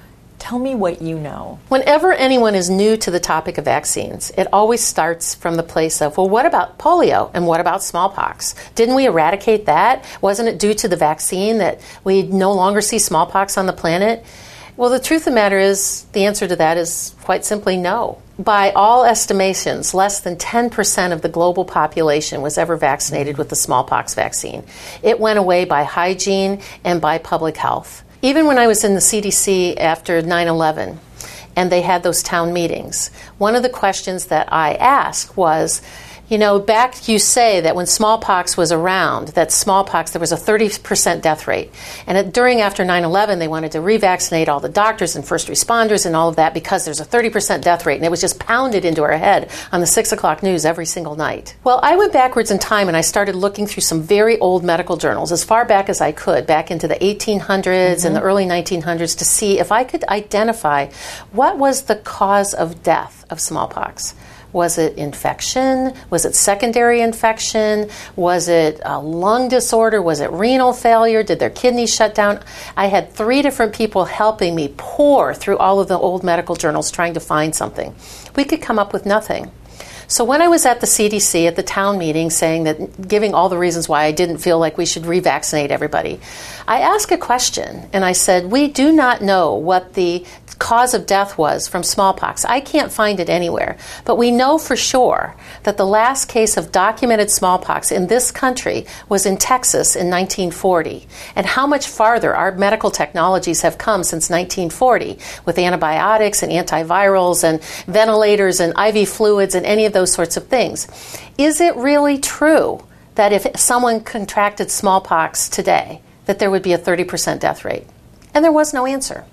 S2: Tell me what you know.
S3: Whenever anyone is new to the topic of vaccines, it always starts from the place of, well, what about polio and what about smallpox? Didn't we eradicate that? Wasn't it due to the vaccine that we no longer see smallpox on the planet? Well, the truth of the matter is, the answer to that is quite simply no. By all estimations, less than 10% of the global population was ever vaccinated with the smallpox vaccine. It went away by hygiene and by public health. Even when I was in the CDC after 9/11 and they had those town meetings, one of the questions that I asked was, you know, back you say that when smallpox was around, that smallpox, there was a 30% death rate. And after 9/11, they wanted to revaccinate all the doctors and first responders and all of that because there's a 30% death rate. And it was just pounded into our head on the 6 o'clock news every single night. Well, I went backwards in time and I started looking through some very old medical journals, as far back as I could, back into the 1800s and the early 1900s, to see if I could identify what was the cause of death of smallpox. Was it infection? Was it secondary infection? Was it a lung disorder? Was it renal failure? Did their kidneys shut down? I had 3 different people helping me pore through all of the old medical journals trying to find something. We could come up with nothing. So when I was at the CDC at the town meeting saying that, giving all the reasons why I didn't feel like we should revaccinate everybody, I asked a question and I said, we do not know what the cause of death was from smallpox. I can't find it anywhere, but we know for sure that the last case of documented smallpox in this country was in Texas in 1940. And how much farther our medical technologies have come since 1940 with antibiotics and antivirals and ventilators and IV fluids and any of those sorts of things. Is it really true that if someone contracted smallpox today, that there would be a 30% death rate? And there was no answer.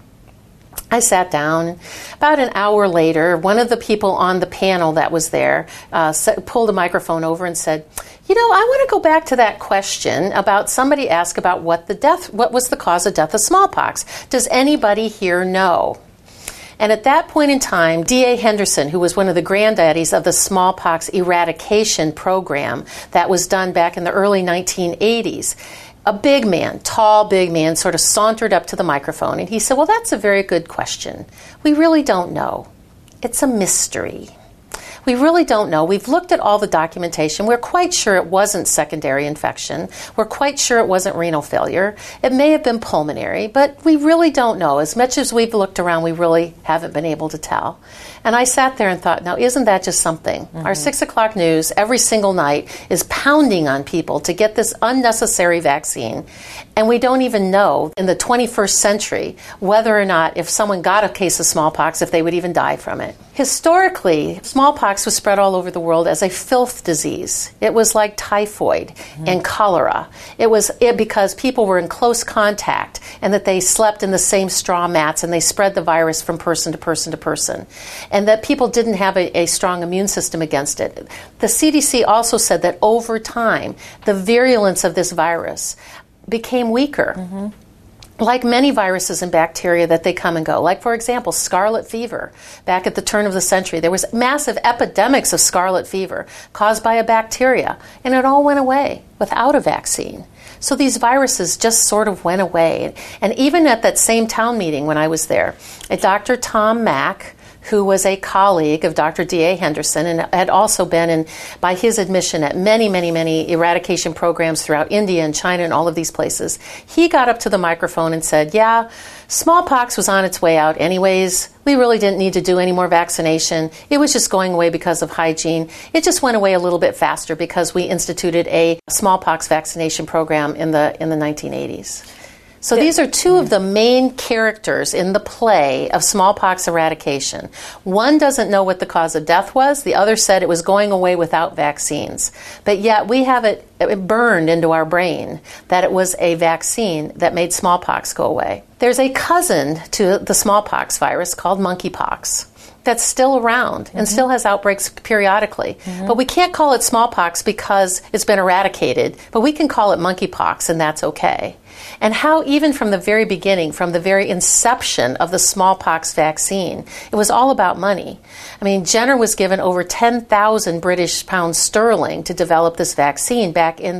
S3: I sat down. About an hour later, one of the people on the panel that was there pulled a microphone over and said, you know, I want to go back to that question about somebody asked about what was the cause of death of smallpox. Does anybody here know? And at that point in time, D.A. Henderson, who was one of the granddaddies of the smallpox eradication program that was done back in the early 1980s, a big man, tall, big man, sort of sauntered up to the microphone and he said, well, that's a very good question. We really don't know. It's a mystery. We really don't know. We've looked at all the documentation. We're quite sure it wasn't secondary infection. We're quite sure it wasn't renal failure. It may have been pulmonary, but we really don't know. As much as we've looked around, we really haven't been able to tell. And I sat there and thought, now, isn't that just something? Mm-hmm. Our 6 o'clock news every single night is pounding on people to get this unnecessary vaccine. And we don't even know in the 21st century whether or not if someone got a case of smallpox, if they would even die from it. Historically, smallpox was spread all over the world as a filth disease. It was like typhoid and cholera. It was because people were in close contact and that they slept in the same straw mats and they spread the virus from person to person to person. And that people didn't have a strong immune system against it. The CDC also said that over time, the virulence of this virus became weaker. Mm-hmm. Like many viruses and bacteria that they come and go. Like, for example, scarlet fever. Back at the turn of the century, there was massive epidemics of scarlet fever caused by a bacteria, and it all went away without a vaccine. So these viruses just sort of went away. And even at that same town meeting when I was there, Dr. Tom Mack, who was a colleague of Dr. D.A. Henderson and had also been in, by his admission, at many, many, many eradication programs throughout India and China and all of these places. He got up to the microphone and said, yeah, smallpox was on its way out anyways. We really didn't need to do any more vaccination. It was just going away because of hygiene. It just went away a little bit faster because we instituted a smallpox vaccination program in the 1980s. So these are two of the main characters in the play of smallpox eradication. One doesn't know what the cause of death was. The other said it was going away without vaccines. But yet we have it burned into our brain that it was a vaccine that made smallpox go away. There's a cousin to the smallpox virus called monkeypox that's still around and still has outbreaks periodically. But we can't call it smallpox because it's been eradicated, but we can call it monkeypox, and that's okay. and how even from the very beginning, from the very inception of the smallpox vaccine, it was all about money. I mean, Jenner was given over 10,000 British pounds sterling to develop this vaccine back in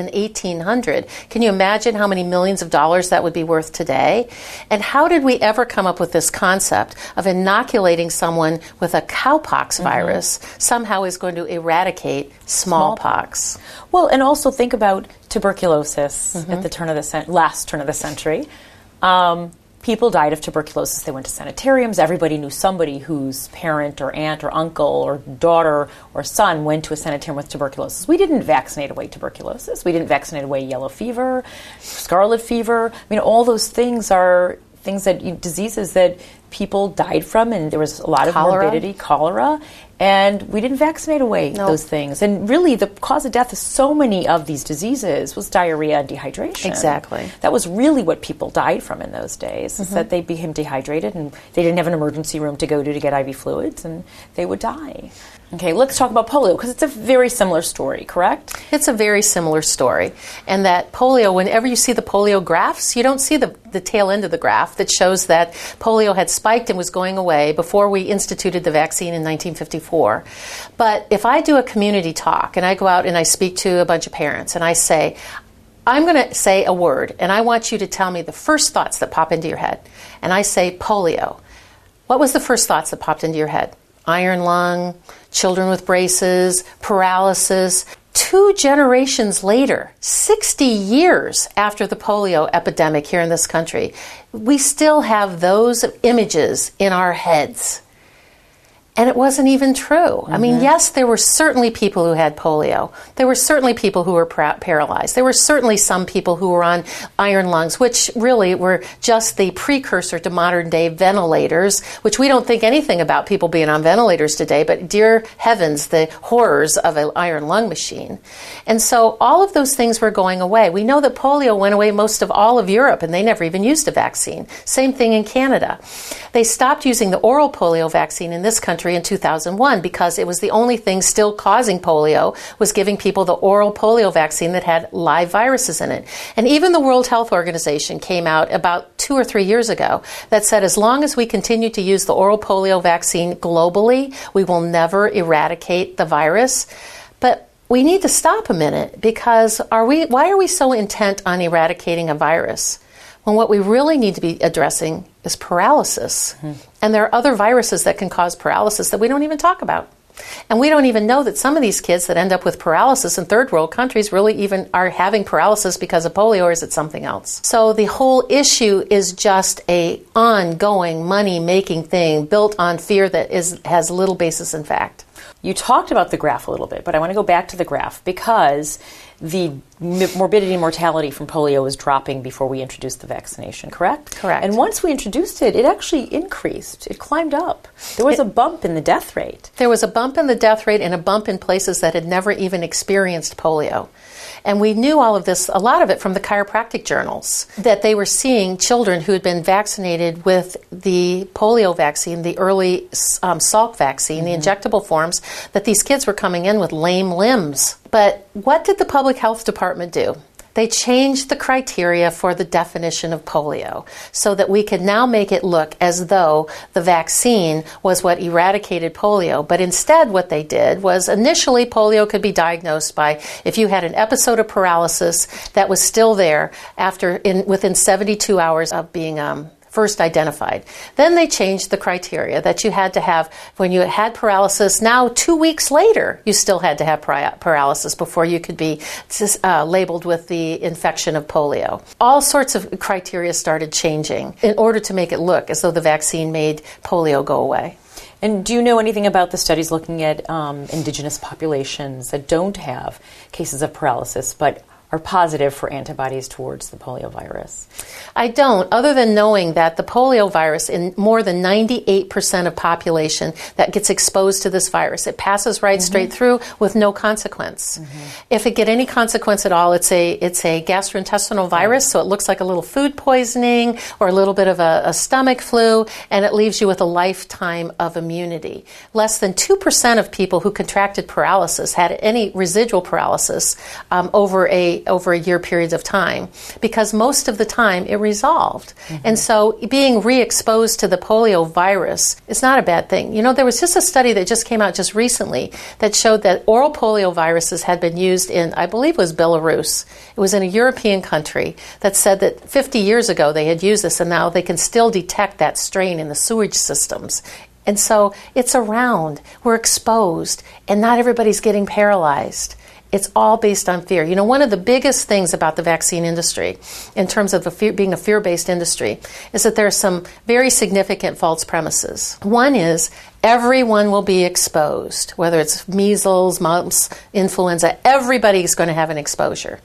S3: 1800. Can you imagine how many millions of dollars that would be worth today? And how did we ever come up with this concept of inoculating someone with a cowpox virus somehow is going to eradicate smallpox?
S2: Well, and also think about tuberculosis at the last turn of the century. People died of tuberculosis. They went to sanitariums. Everybody knew somebody whose parent or aunt or uncle or daughter or son went to a sanitarium with tuberculosis. We didn't vaccinate away tuberculosis. We didn't vaccinate away yellow fever, scarlet fever. I mean, all those things are diseases that people died from, and there was a lot of morbidity, cholera, and we didn't vaccinate away those things. And really, the cause of death of so many of these diseases was diarrhea and dehydration.
S3: Exactly.
S2: That was really what people died from in those days, is that they became dehydrated, and they didn't have an emergency room to go to get IV fluids, and they would die. Okay, let's talk about polio, because it's a very similar story, correct?
S3: It's a very similar story. And that polio, whenever you see the polio graphs, you don't see the tail end of the graph that shows that polio had spiked and was going away before we instituted the vaccine in 1954. But if I do a community talk and I go out and I speak to a bunch of parents and I say, I'm going to say a word and I want you to tell me the first thoughts that pop into your head. And I say polio. What was the first thoughts that popped into your head? Iron lung, children with braces, paralysis. 2 generations later, 60 years after the polio epidemic here in this country, we still have those images in our heads. And it wasn't even true. I mean, yes, there were certainly people who had polio. There were certainly people who were paralyzed. There were certainly some people who were on iron lungs, which really were just the precursor to modern day ventilators, which we don't think anything about people being on ventilators today, but dear heavens, the horrors of an iron lung machine. And so all of those things were going away. We know that polio went away most of all of Europe, and they never even used a vaccine. Same thing in Canada. They stopped using the oral polio vaccine in this country in 2001 because it was the only thing still causing polio was giving people the oral polio vaccine that had live viruses in it. And even the World Health Organization came out about 2 or 3 years ago that said as long as we continue to use the oral polio vaccine globally, we will never eradicate the virus. But we need to stop a minute because why are we so intent on eradicating a virus? When what we really need to be addressing is paralysis. And there are other viruses that can cause paralysis that we don't even talk about. And we don't even know that some of these kids that end up with paralysis in third world countries really even are having paralysis because of polio, or is it something else? So the whole issue is just a ongoing money-making thing built on fear that has little basis in fact.
S2: You talked about the graph a little bit, but I want to go back to the graph because the morbidity and mortality from polio was dropping before we introduced the vaccination, correct?
S3: Correct.
S2: And once we introduced it, it actually increased. It climbed up. There was a bump in the death rate.
S3: There was a bump in the death rate and a bump in places that had never even experienced polio. And we knew all of this, a lot of it from the chiropractic journals, that they were seeing children who had been vaccinated with the polio vaccine, the early Salk vaccine, the injectable forms, that these kids were coming in with lame limbs. But what did the public health department do? They changed the criteria for the definition of polio so that we could now make it look as though the vaccine was what eradicated polio. But instead what they did was initially polio could be diagnosed by if you had an episode of paralysis that was still there within 72 hours of being first identified. Then they changed the criteria that you had to have when you had paralysis. Now, 2 weeks later, you still had to have paralysis before you could be labeled with the infection of polio. All sorts of criteria started changing in order to make it look as though the vaccine made polio go away.
S2: And do you know anything about the studies looking at indigenous populations that don't have cases of paralysis but are positive for antibodies towards the polio virus?
S3: I don't, other than knowing that the polio virus, in more than 98% of population that gets exposed to this virus, it passes right straight through with no consequence. If it get any consequence at all, it's a gastrointestinal virus, so it looks like a little food poisoning or a little bit of a stomach flu, and it leaves you with a lifetime of immunity. Less than 2% of people who contracted paralysis had any residual paralysis over a vary over a year periods of time because most of the time it resolved. And so being re-exposed to the polio virus is not a bad thing. You know, there was just a study that just came out just recently that showed that oral polio viruses had been used in, I believe it was Belarus. It was in a European country that said that 50 years ago they had used this and now they can still detect that strain in the sewage systems. And so it's around, we're exposed, and not everybody's getting paralyzed. It's all based on fear. You know, one of the biggest things about the vaccine industry, in terms of being a fear-based industry, is that there are some very significant false premises. One is everyone will be exposed, whether it's measles, mumps, influenza, everybody's going to have an exposure.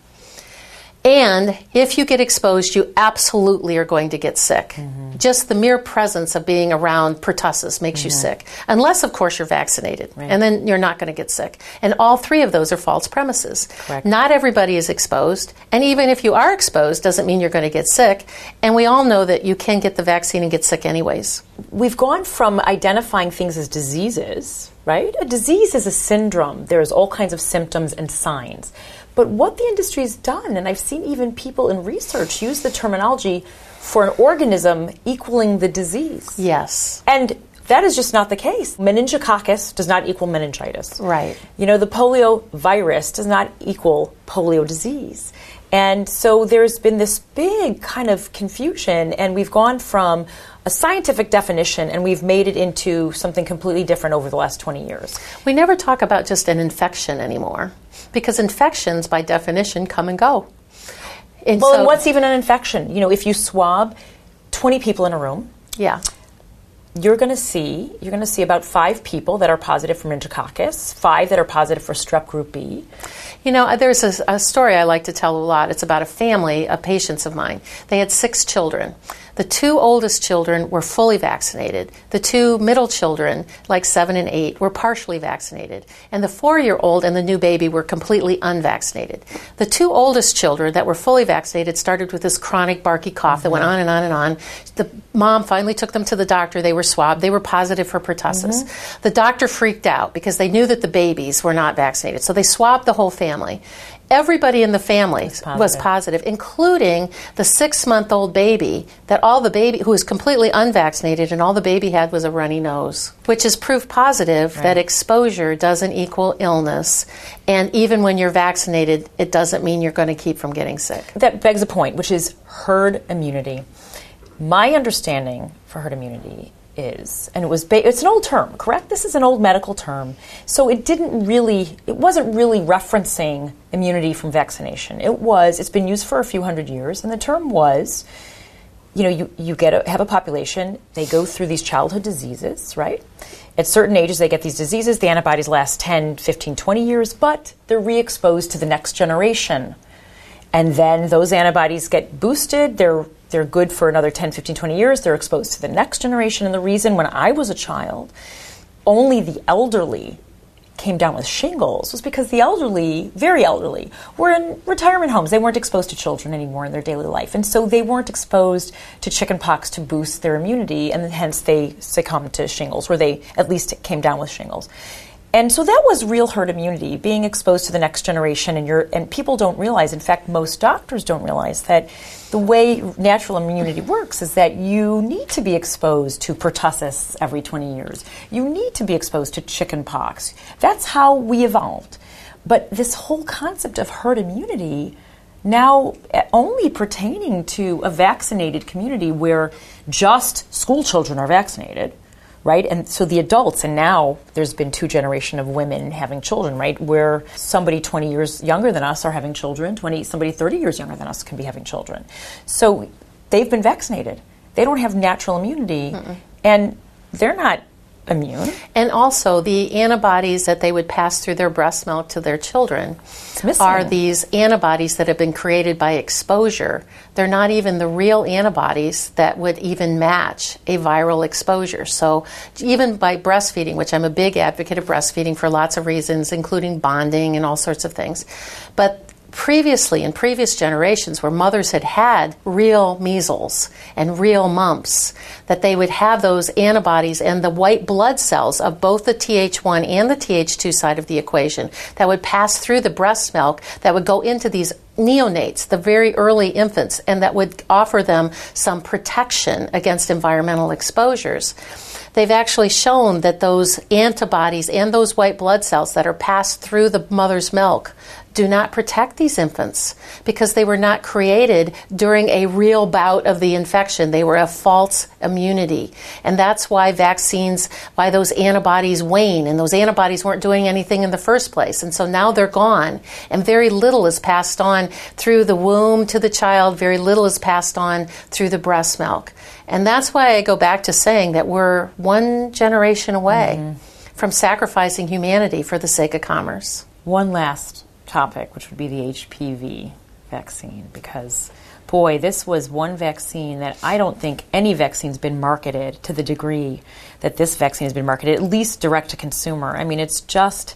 S3: And if you get exposed, you absolutely are going to get sick. Just the mere presence of being around pertussis makes you sick. Unless, of course, you're vaccinated. And then you're not going to get sick. And all three of those are false premises.
S2: Correct.
S3: Not everybody is exposed. And even if you are exposed, doesn't mean you're going to get sick. And we all know that you can get the vaccine and get sick anyways.
S2: We've gone from identifying things as diseases, right? A disease is a syndrome. There's all kinds of symptoms and signs. But what the industry's done, and I've seen even people in research use the terminology for an organism equaling the disease.
S3: Yes.
S2: And that is just not the case. Meningococcus does not equal meningitis.
S3: Right.
S2: You know, the polio virus does not equal polio disease. And so there's been this big kind of confusion, and we've gone from a scientific definition and we've made it into something completely different over the last 20 years.
S3: We never talk about just an infection anymore because infections, by definition, come and go. And
S2: what's even an infection? You know, if you swab 20 people in a room, you're going to see about 5 people that are positive for meningococcus, 5 that are positive for strep group B.
S3: You know, there's a story I like to tell a lot. It's about a family of patients of mine. They had 6 children. The 2 oldest children were fully vaccinated. The 2 middle children, like 7 and 8, were partially vaccinated. And the 4-year-old and the new baby were completely unvaccinated. The 2 oldest children that were fully vaccinated started with this chronic barky cough that went on and on and on. The mom finally took them to the doctor. They were swabbed. They were positive for pertussis. The doctor freaked out because they knew that the babies were not vaccinated. So they swabbed the whole family. Everybody in the family was positive, including the 6-month-old baby, who was completely unvaccinated, and all the baby had was a runny nose, which is proof positive that exposure doesn't equal illness. And even when you're vaccinated, it doesn't mean you're going to keep from getting sick.
S2: That begs a point, which is herd immunity. My understanding for herd immunity is, and it's an old term, correct? This is an old medical term. So it wasn't really referencing immunity from vaccination. It's been used for a few hundred years, and the term was, you know, you have a population, they go through these childhood diseases, right? At certain ages they get these diseases, the antibodies last 10, 15, 20 years, but they're re-exposed to the next generation. And then those antibodies get boosted, they're good for another 10, 15, 20 years. They're exposed to the next generation. And the reason when I was a child, only the elderly came down with shingles was because the elderly, very elderly, were in retirement homes. They weren't exposed to children anymore in their daily life. And so they weren't exposed to chickenpox to boost their immunity, and hence they succumbed to shingles, or they at least came down with shingles. And so that was real herd immunity, being exposed to the next generation. And people don't realize, in fact, most doctors don't realize that the way natural immunity works is that you need to be exposed to pertussis every 20 years. You need to be exposed to chickenpox. That's how we evolved. But this whole concept of herd immunity now only pertaining to a vaccinated community where just school children are vaccinated, right? And so the adults, and now there's been 2 generations of women having children, right? Where somebody 20 years younger than us are having children, somebody 30 years younger than us can be having children. So they've been vaccinated. They don't have natural immunity, and they're not immune.
S3: And also the antibodies that they would pass through their breast milk to their children are these antibodies that have been created by exposure. They're not even the real antibodies that would even match a viral exposure. So even by breastfeeding, which I'm a big advocate of breastfeeding for lots of reasons, including bonding and all sorts of things, but previously, in previous generations, where mothers had had real measles and real mumps, that they would have those antibodies and the white blood cells of both the Th1 and the Th2 side of the equation that would pass through the breast milk, that would go into these neonates, the very early infants, and that would offer them some protection against environmental exposures. They've actually shown that those antibodies and those white blood cells that are passed through the mother's milk do not protect these infants because they were not created during a real bout of the infection. They were a false immunity. And that's why vaccines, why those antibodies wane, and those antibodies weren't doing anything in the first place. And so now they're gone, and very little is passed on through the womb to the child, very little is passed on through the breast milk. And that's why I go back to saying that we're one generation away from sacrificing humanity for the sake of commerce.
S2: One last topic, which would be the HPV vaccine, because boy, this was one vaccine that I don't think any vaccine's been marketed to the degree that this vaccine has been marketed, at least direct to consumer. I mean, it's just,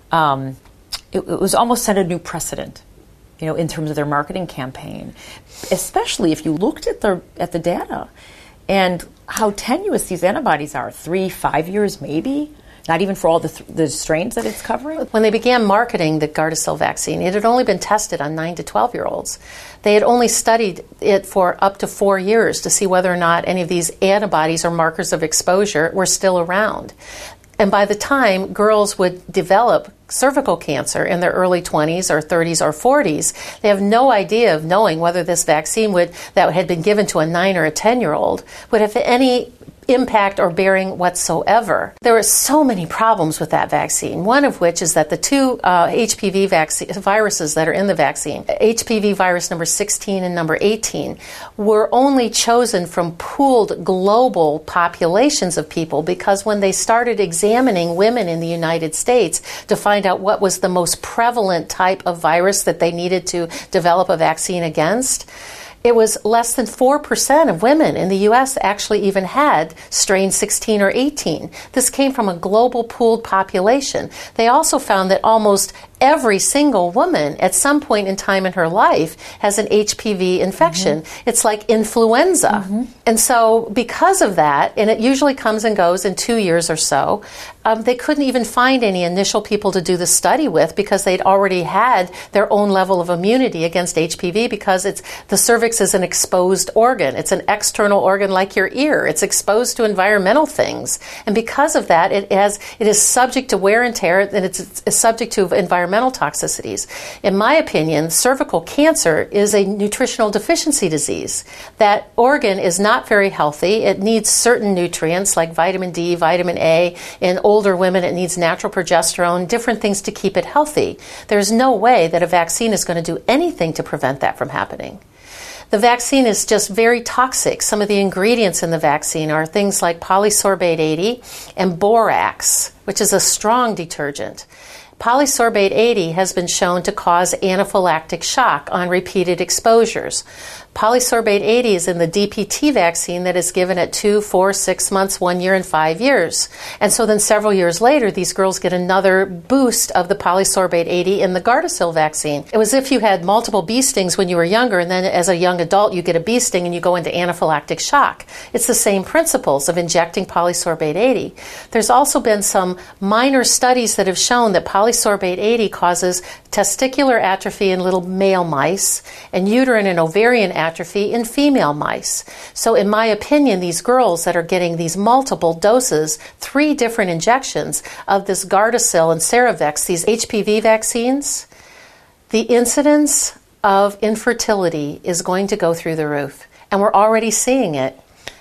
S2: it was almost set a new precedent, you know, in terms of their marketing campaign, especially if you looked at the data and how tenuous these antibodies are, 3-5 years maybe. Not even for all the strains that it's covering?
S3: When they began marketing the Gardasil vaccine, it had only been tested on 9 to 12-year-olds. They had only studied it for up to 4 years to see whether or not any of these antibodies or markers of exposure were still around. And by the time girls would develop cervical cancer in their early 20s or 30s or 40s, they have no idea of knowing whether this vaccine that had been given to a 9 or a 10-year-old would have any impact or bearing whatsoever. There were so many problems with that vaccine, one of which is that the two HPV viruses that are in the vaccine, HPV virus number 16 and number 18, were only chosen from pooled global populations of people because when they started examining women in the United States to find out what was the most prevalent type of virus that they needed to develop a vaccine against, it was less than 4% of women in the U.S. actually even had strain 16 or 18. This came from a global pooled population. They also found that almost every single woman at some point in time in her life has an HPV infection. It's like influenza. And so because of that, and it usually comes and goes in 2 years or so, they couldn't even find any initial people to do the study with because they'd already had their own level of immunity against HPV because the cervix is an exposed organ. It's an external organ like your ear. It's exposed to environmental things. And because of that, it is subject to wear and tear, and it's subject to environmental toxicities. In my opinion, cervical cancer is a nutritional deficiency disease. That organ is not very healthy. It needs certain nutrients like vitamin D, vitamin A. In older women, it needs natural progesterone, different things to keep it healthy. There's no way that a vaccine is going to do anything to prevent that from happening. The vaccine is just very toxic. Some of the ingredients in the vaccine are things like polysorbate 80 and borax, which is a strong detergent. Polysorbate 80 has been shown to cause anaphylactic shock on repeated exposures. Polysorbate 80 is in the DPT vaccine that is given at 2, 4, 6 months, 1 year, and 5 years. And so then several years later, these girls get another boost of the polysorbate 80 in the Gardasil vaccine. It was as if you had multiple bee stings when you were younger, and then as a young adult, you get a bee sting and you go into anaphylactic shock. It's the same principles of injecting polysorbate 80. There's also been some minor studies that have shown that polysorbate 80 causes testicular atrophy in little male mice and uterine and ovarian atrophy in female mice. So in my opinion, these girls that are getting these multiple doses, 3 different injections of this Gardasil and Cervarix, these HPV vaccines, the incidence of infertility is going to go through the roof. And we're already seeing it.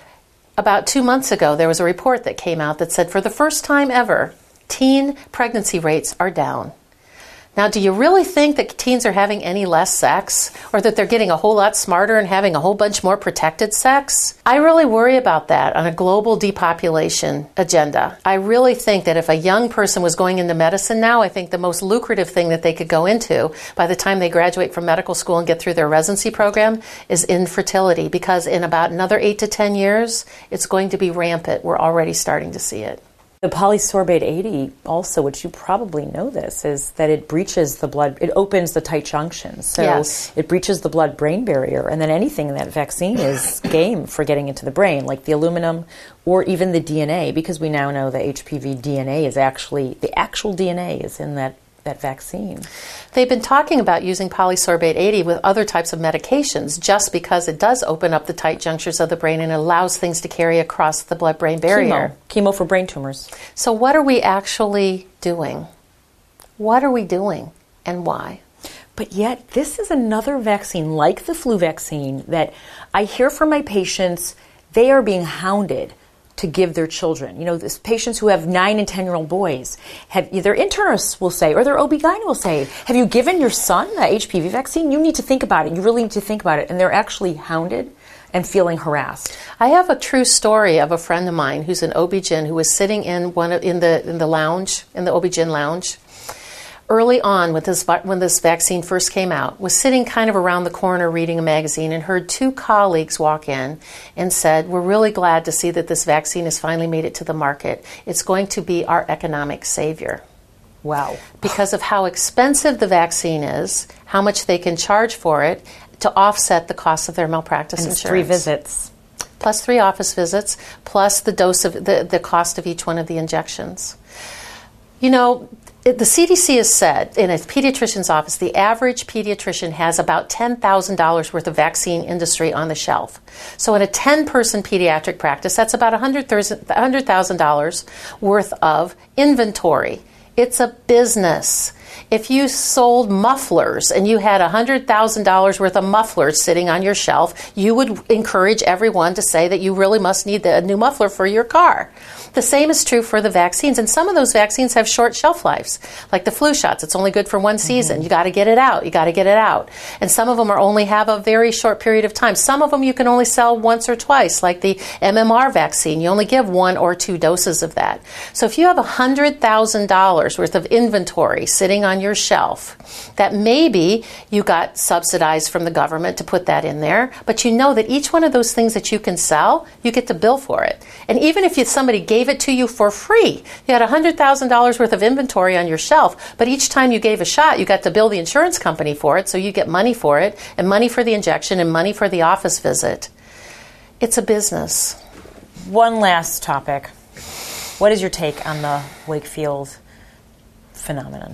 S3: About 2 months ago, there was a report that came out that said for the first time ever, teen pregnancy rates are down. Now, do you really think that teens are having any less sex or that they're getting a whole lot smarter and having a whole bunch more protected sex? I really worry about that on a global depopulation agenda. I really think that if a young person was going into medicine now, I think the most lucrative thing that they could go into by the time they graduate from medical school and get through their residency program is infertility, because in about another 8 to 10 years, it's going to be rampant. We're already starting to see it.
S2: The polysorbate 80 also, which you probably know this, is that it breaches the blood, it opens the tight junctions. So
S3: Yes.
S2: it breaches the blood-brain barrier, and then anything in that vaccine is game for getting into the brain, like the aluminum or even the DNA, because we now know the HPV DNA is actually, the actual DNA is in that vaccine.
S3: They've been talking about using polysorbate 80 with other types of medications just because it does open up the tight junctures of the brain and allows things to carry across the blood-brain barrier.
S2: Chemo for brain tumors.
S3: So what are we actually doing? What are we doing and why?
S2: But yet, this is another vaccine, like the flu vaccine, that I hear from my patients, they are being hounded to give their children. You know, this patients who have 9 and 10-year-old boys, their internists will say, or their OB-GYN will say, have you given your son the HPV vaccine? You need to think about it. You really need to think about it. And they're actually hounded and feeling harassed.
S3: I have a true story of a friend of mine who's an OB-GYN who was sitting in the lounge, in the OB-GYN lounge, early on when this vaccine first came out, was sitting kind of around the corner reading a magazine and heard 2 colleagues walk in and said, we're really glad to see that this vaccine has finally made it to the market. It's going to be our economic savior.
S2: Wow.
S3: Because of how expensive the vaccine is, how much they can charge for it to offset the cost of their malpractice
S2: And
S3: insurance.
S2: 3 visits.
S3: Plus 3 office visits, plus the dose of the cost of each one of the injections. You know, the CDC has said in a pediatrician's office, the average pediatrician has about $10,000 worth of vaccine industry on the shelf. So in a 10-person pediatric practice, that's about $100,000 worth of inventory. It's a business. If you sold mufflers and you had $100,000 worth of mufflers sitting on your shelf, you would encourage everyone to say that you really must need a new muffler for your car. The same is true for the vaccines, and some of those vaccines have short shelf lives, like the flu shots. It's only good for 1 season. You got to get it out. You got to get it out. And some of them only have a very short period of time. Some of them you can only sell once or twice, like the MMR vaccine. You only give 1 or 2 doses of that. So if you have $100,000 worth of inventory sitting on your shelf, that maybe you got subsidized from the government to put that in there, but you know that each one of those things that you can sell, you get to bill for it. And even if somebody gave it to you for free, you had $100,000 worth of inventory on your shelf, but each time you gave a shot, you got to bill the insurance company for it, so you get money for it, and money for the injection, and money for the office visit. It's a business.
S2: One last topic. What is your take on the Wakefield phenomenon?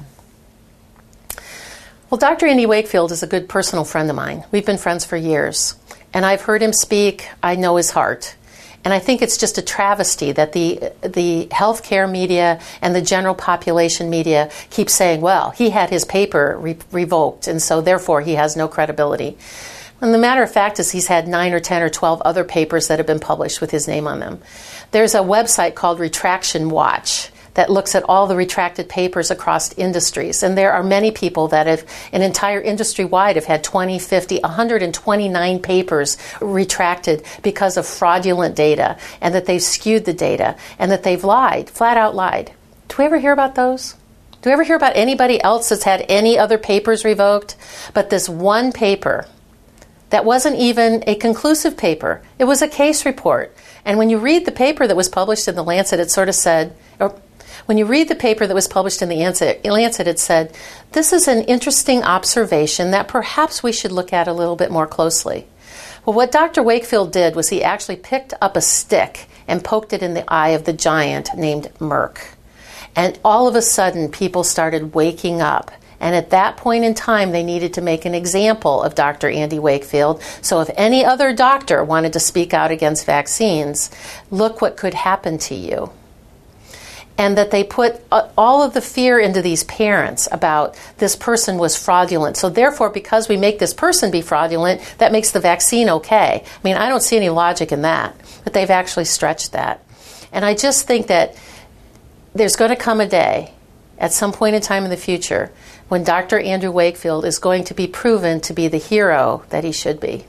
S3: Well, Dr. Andy Wakefield is a good personal friend of mine. We've been friends for years. And I've heard him speak. I know his heart. And I think it's just a travesty that the healthcare media and the general population media keep saying, well, he had his paper revoked, and so therefore he has no credibility. And the matter of fact is he's had 9 or 10 or 12 other papers that have been published with his name on them. There's a website called Retraction Watch that looks at all the retracted papers across industries. And there are many people that have, an entire industry-wide, have had 20, 50, 129 papers retracted because of fraudulent data, and that they've skewed the data, and that they've lied, flat out lied. Do we ever hear about those? Do we ever hear about anybody else that's had any other papers revoked? But this one paper, that wasn't even a conclusive paper. It was a case report. And when you read the paper that was published in The Lancet, it sort of said, when you read the paper that was published in The Lancet, it said, this is an interesting observation that perhaps we should look at a little bit more closely. Well, what Dr. Wakefield did was he actually picked up a stick and poked it in the eye of the giant named Merck. And all of a sudden, people started waking up. And at that point in time, they needed to make an example of Dr. Andy Wakefield. So if any other doctor wanted to speak out against vaccines, look what could happen to you. And that they put all of the fear into these parents about this person was fraudulent. So therefore, because we make this person be fraudulent, that makes the vaccine okay. I mean, I don't see any logic in that, but they've actually stretched that. And I just think that there's going to come a day, at some point in time in the future, when Dr. Andrew Wakefield is going to be proven to be the hero that he should be.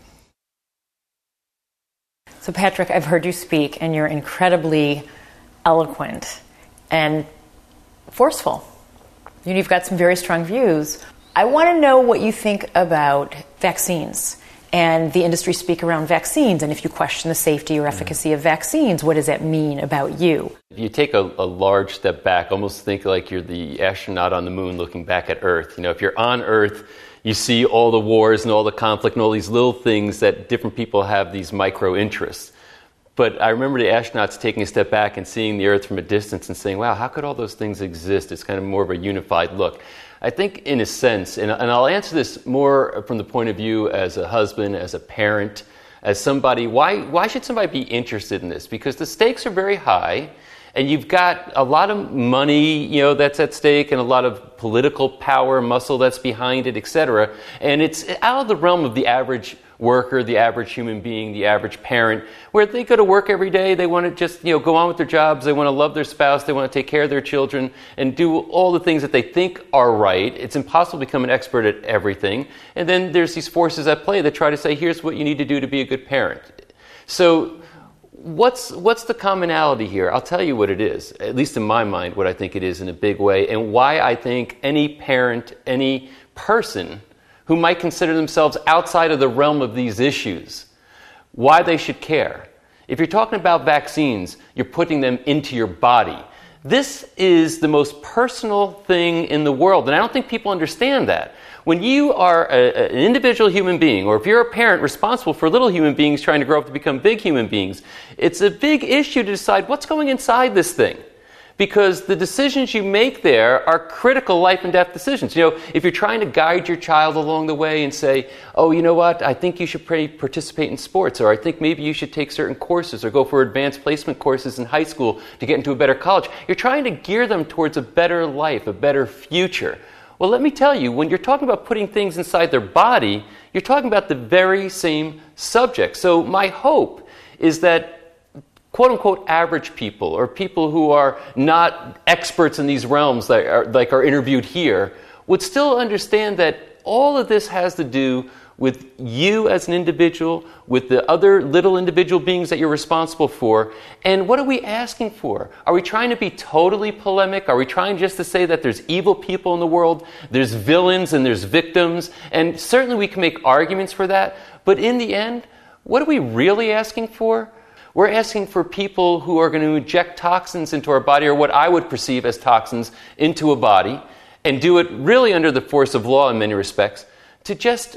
S2: So Patrick, I've heard you speak, and you're incredibly eloquent and forceful. You've got some very strong views. I want to know what you think about vaccines and the industry speak around vaccines. And if you question the safety or efficacy of vaccines, what does that mean about you?
S1: If you take a large step back, almost think like you're the astronaut on the moon looking back at Earth. You know, if you're on Earth, you see all the wars and all the conflict and all these little things that different people have these micro interests. But I remember the astronauts taking a step back and seeing the Earth from a distance and saying, wow, how could all those things exist? It's kind of more of a unified look. I think in a sense, and I'll answer this more from the point of view as a husband, as a parent, as somebody, why should somebody be interested in this? Because the stakes are very high, and you've got a lot of money, that's at stake, and a lot of political power, muscle that's behind it, etc. And it's out of the realm of the average worker, the average human being, the average parent, where they go to work every day, they want to just go on with their jobs, they want to love their spouse, they want to take care of their children, and do all the things that they think are right. It's impossible to become an expert at everything. And then there's these forces at play that try to say, here's what you need to do to be a good parent. So what's the commonality here? I'll tell you what it is, at least in my mind, what I think it is in a big way, and why I think any parent, any person who might consider themselves outside of the realm of these issues, why they should care. If you're talking about vaccines, you're putting them into your body. This is the most personal thing in the world, and I don't think people understand that. When you are an individual human being, or if you're a parent responsible for little human beings trying to grow up to become big human beings, it's a big issue to decide what's going inside this thing. Because the decisions you make there are critical life and death decisions. If you're trying to guide your child along the way and say, oh, you know what, I think you should participate in sports, or I think maybe you should take certain courses or go for advanced placement courses in high school to get into a better college. You're trying to gear them towards a better life, a better future. Well, let me tell you, when you're talking about putting things inside their body, you're talking about the very same subject. So my hope is that quote-unquote average people, or people who are not experts in these realms that are interviewed here, would still understand that all of this has to do with you as an individual, with the other little individual beings that you're responsible for. And what are we asking for? Are we trying to be totally polemic? Are we trying just to say that there's evil people in the world, there's villains and there's victims? And certainly we can make arguments for that. But in the end, what are we really asking for? We're asking for people who are going to inject toxins into our body, or what I would perceive as toxins, into a body, and do it really under the force of law in many respects, to just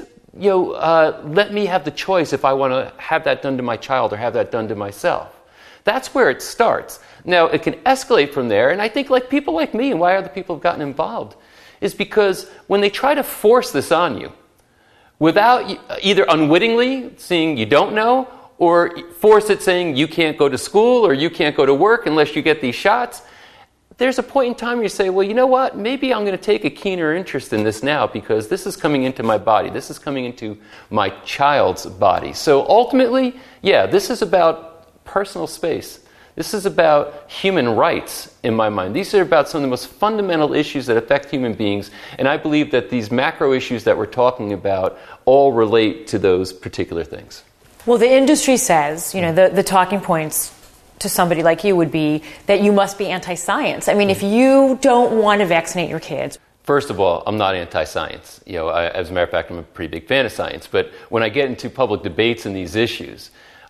S1: let me have the choice if I want to have that done to my child or have that done to myself. That's where it starts. Now, it can escalate from there, and I think like people like me, and why other people have gotten involved, is because when they try to force this on you, without either unwittingly seeing you don't know, or force it saying you can't go to school or you can't go to work unless you get these shots, there's a point in time where you say, well, you know what, maybe I'm going to take a keener interest in this now because this is coming into my body. This is coming into my child's body. So ultimately, this is about personal space. This is about human rights in my mind. These are about some of the most fundamental issues that affect human beings, and I believe that these macro issues that we're talking about all relate to those particular things.
S2: Well, the industry says, the talking points to somebody like you would be that you must be anti-science. I mean, if you don't want to vaccinate your kids.
S1: First of all, I'm not anti-science. As a matter of fact, I'm a pretty big fan of science. But when I get into public debates in these issues,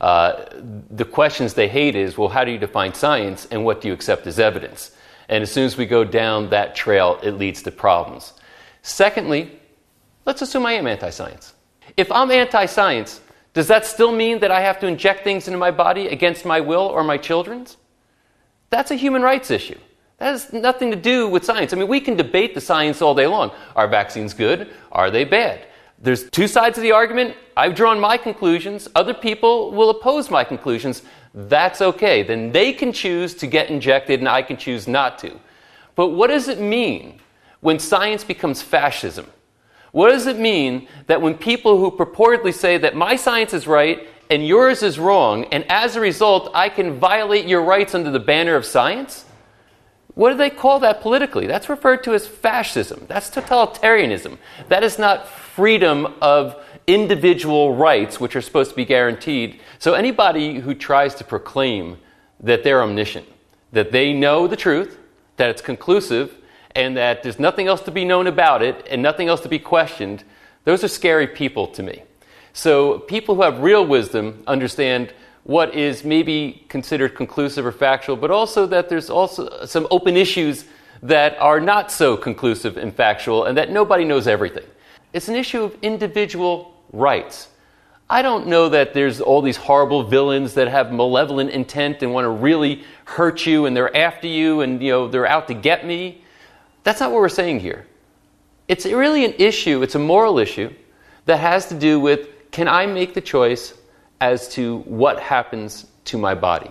S1: the questions they hate is, well, how do you define science and what do you accept as evidence? And as soon as we go down that trail, it leads to problems. Secondly, let's assume I am anti-science. If I'm anti-science, does that still mean that I have to inject things into my body against my will or my children's? That's a human rights issue. That has nothing to do with science. I mean, we can debate the science all day long. Are vaccines good? Are they bad? There's two sides of the argument. I've drawn my conclusions. Other people will oppose my conclusions. That's okay. Then they can choose to get injected and I can choose not to. But what does it mean when science becomes fascism? What does it mean that when people who purportedly say that my science is right and yours is wrong, and as a result I can violate your rights under the banner of science? What do they call that politically? That's referred to as fascism. That's totalitarianism. That is not freedom of individual rights, which are supposed to be guaranteed. So anybody who tries to proclaim that they're omniscient, that they know the truth, that it's conclusive, and that there's nothing else to be known about it and nothing else to be questioned, those are scary people to me. So people who have real wisdom understand what is maybe considered conclusive or factual, but also that there's also some open issues that are not so conclusive and factual, and that nobody knows everything. It's an issue of individual rights. I don't know that there's all these horrible villains that have malevolent intent and want to really hurt you, and they're after you, and they're out to get me. That's not what we're saying here. It's really an issue, it's a moral issue that has to do with, can I make the choice as to what happens to my body?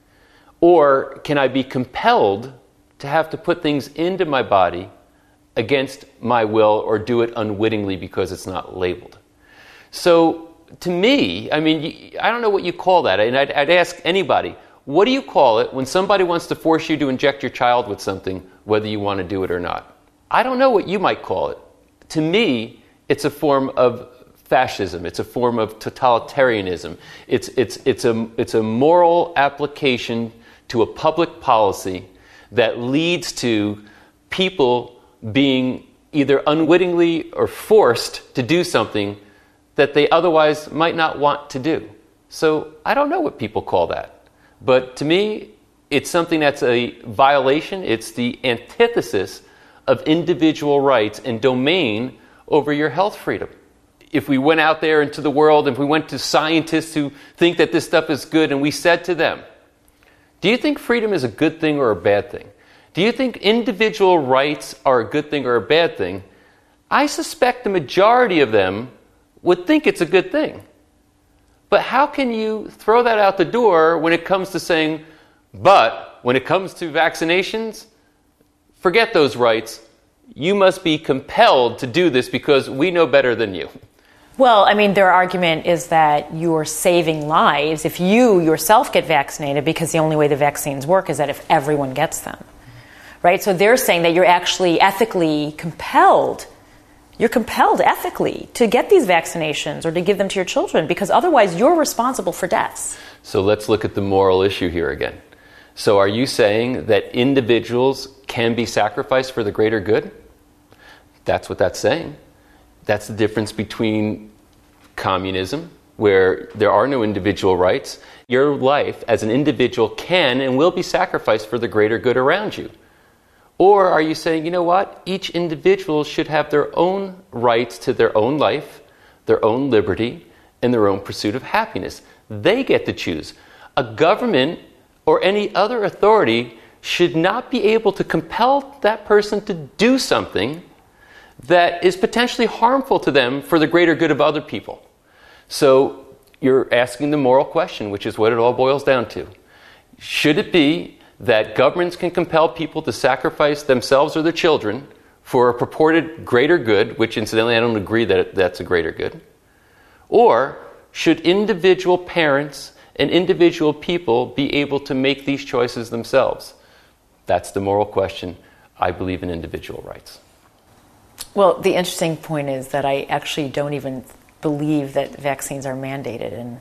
S1: Or can I be compelled to have to put things into my body against my will, or do it unwittingly because it's not labeled? So to me, I don't know what you call that. And I'd ask anybody, what do you call it when somebody wants to force you to inject your child with something, whether you want to do it or not? I don't know what you might call it. To me, it's a form of fascism. It's a form of totalitarianism. It's a moral application to a public policy that leads to people being either unwittingly or forced to do something that they otherwise might not want to do. So I don't know what people call that. But to me, it's something that's a violation. It's the antithesis of individual rights and domain over your health freedom. If we went out there into the world, if we went to scientists who think that this stuff is good, and we said to them, do you think freedom is a good thing or a bad thing? Do you think individual rights are a good thing or a bad thing? I suspect the majority of them would think it's a good thing. But how can you throw that out the door when it comes to saying, but when it comes to vaccinations, forget those rights. You must be compelled to do this because we know better than you.
S2: Well, their argument is that you're saving lives if you yourself get vaccinated, because the only way the vaccines work is that if everyone gets them, right? So they're saying that you're actually ethically compelled. You're compelled ethically to get these vaccinations or to give them to your children, because otherwise you're responsible for deaths.
S1: So let's look at the moral issue here again. So are you saying that individuals can be sacrificed for the greater good? That's what that's saying. That's the difference between communism, where there are no individual rights. Your life as an individual can and will be sacrificed for the greater good around you. Or are you saying, you know what? Each individual should have their own rights to their own life, their own liberty, and their own pursuit of happiness. They get to choose. A government or any other authority should not be able to compel that person to do something that is potentially harmful to them for the greater good of other people. So you're asking the moral question, which is what it all boils down to. Should it be that governments can compel people to sacrifice themselves or their children for a purported greater good, which incidentally I don't agree that that's a greater good? Or should individual parents and individual people be able to make these choices themselves? That's the moral question. I believe in individual rights.
S2: Well, the interesting point is that I actually don't even believe that vaccines are mandated in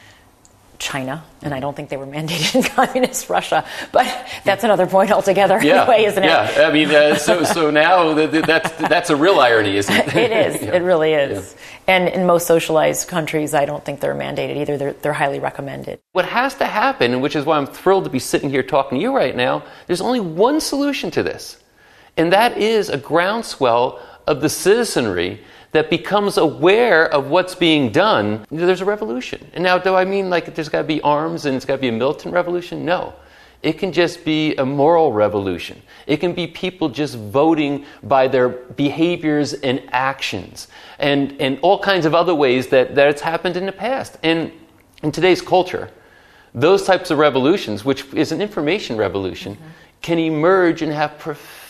S2: China, and I don't think they were mandated in communist Russia. But that's another point altogether, anyway, isn't it?
S1: Yeah, so now that's a real irony, isn't it?
S2: It is. Yeah. It really is. Yeah. And in most socialized countries, I don't think they're mandated either. They're highly recommended.
S1: What has to happen, and which is why I'm thrilled to be sitting here talking to you right now, there's only one solution to this, and that is a groundswell of the citizenry that becomes aware of what's being done. There's a revolution. And now, do I mean like there's got to be arms and it's got to be a militant revolution? No. It can just be a moral revolution. It can be people just voting by their behaviors and actions and all kinds of other ways that it's happened in the past. And in today's culture, those types of revolutions, which is an information revolution, can emerge and have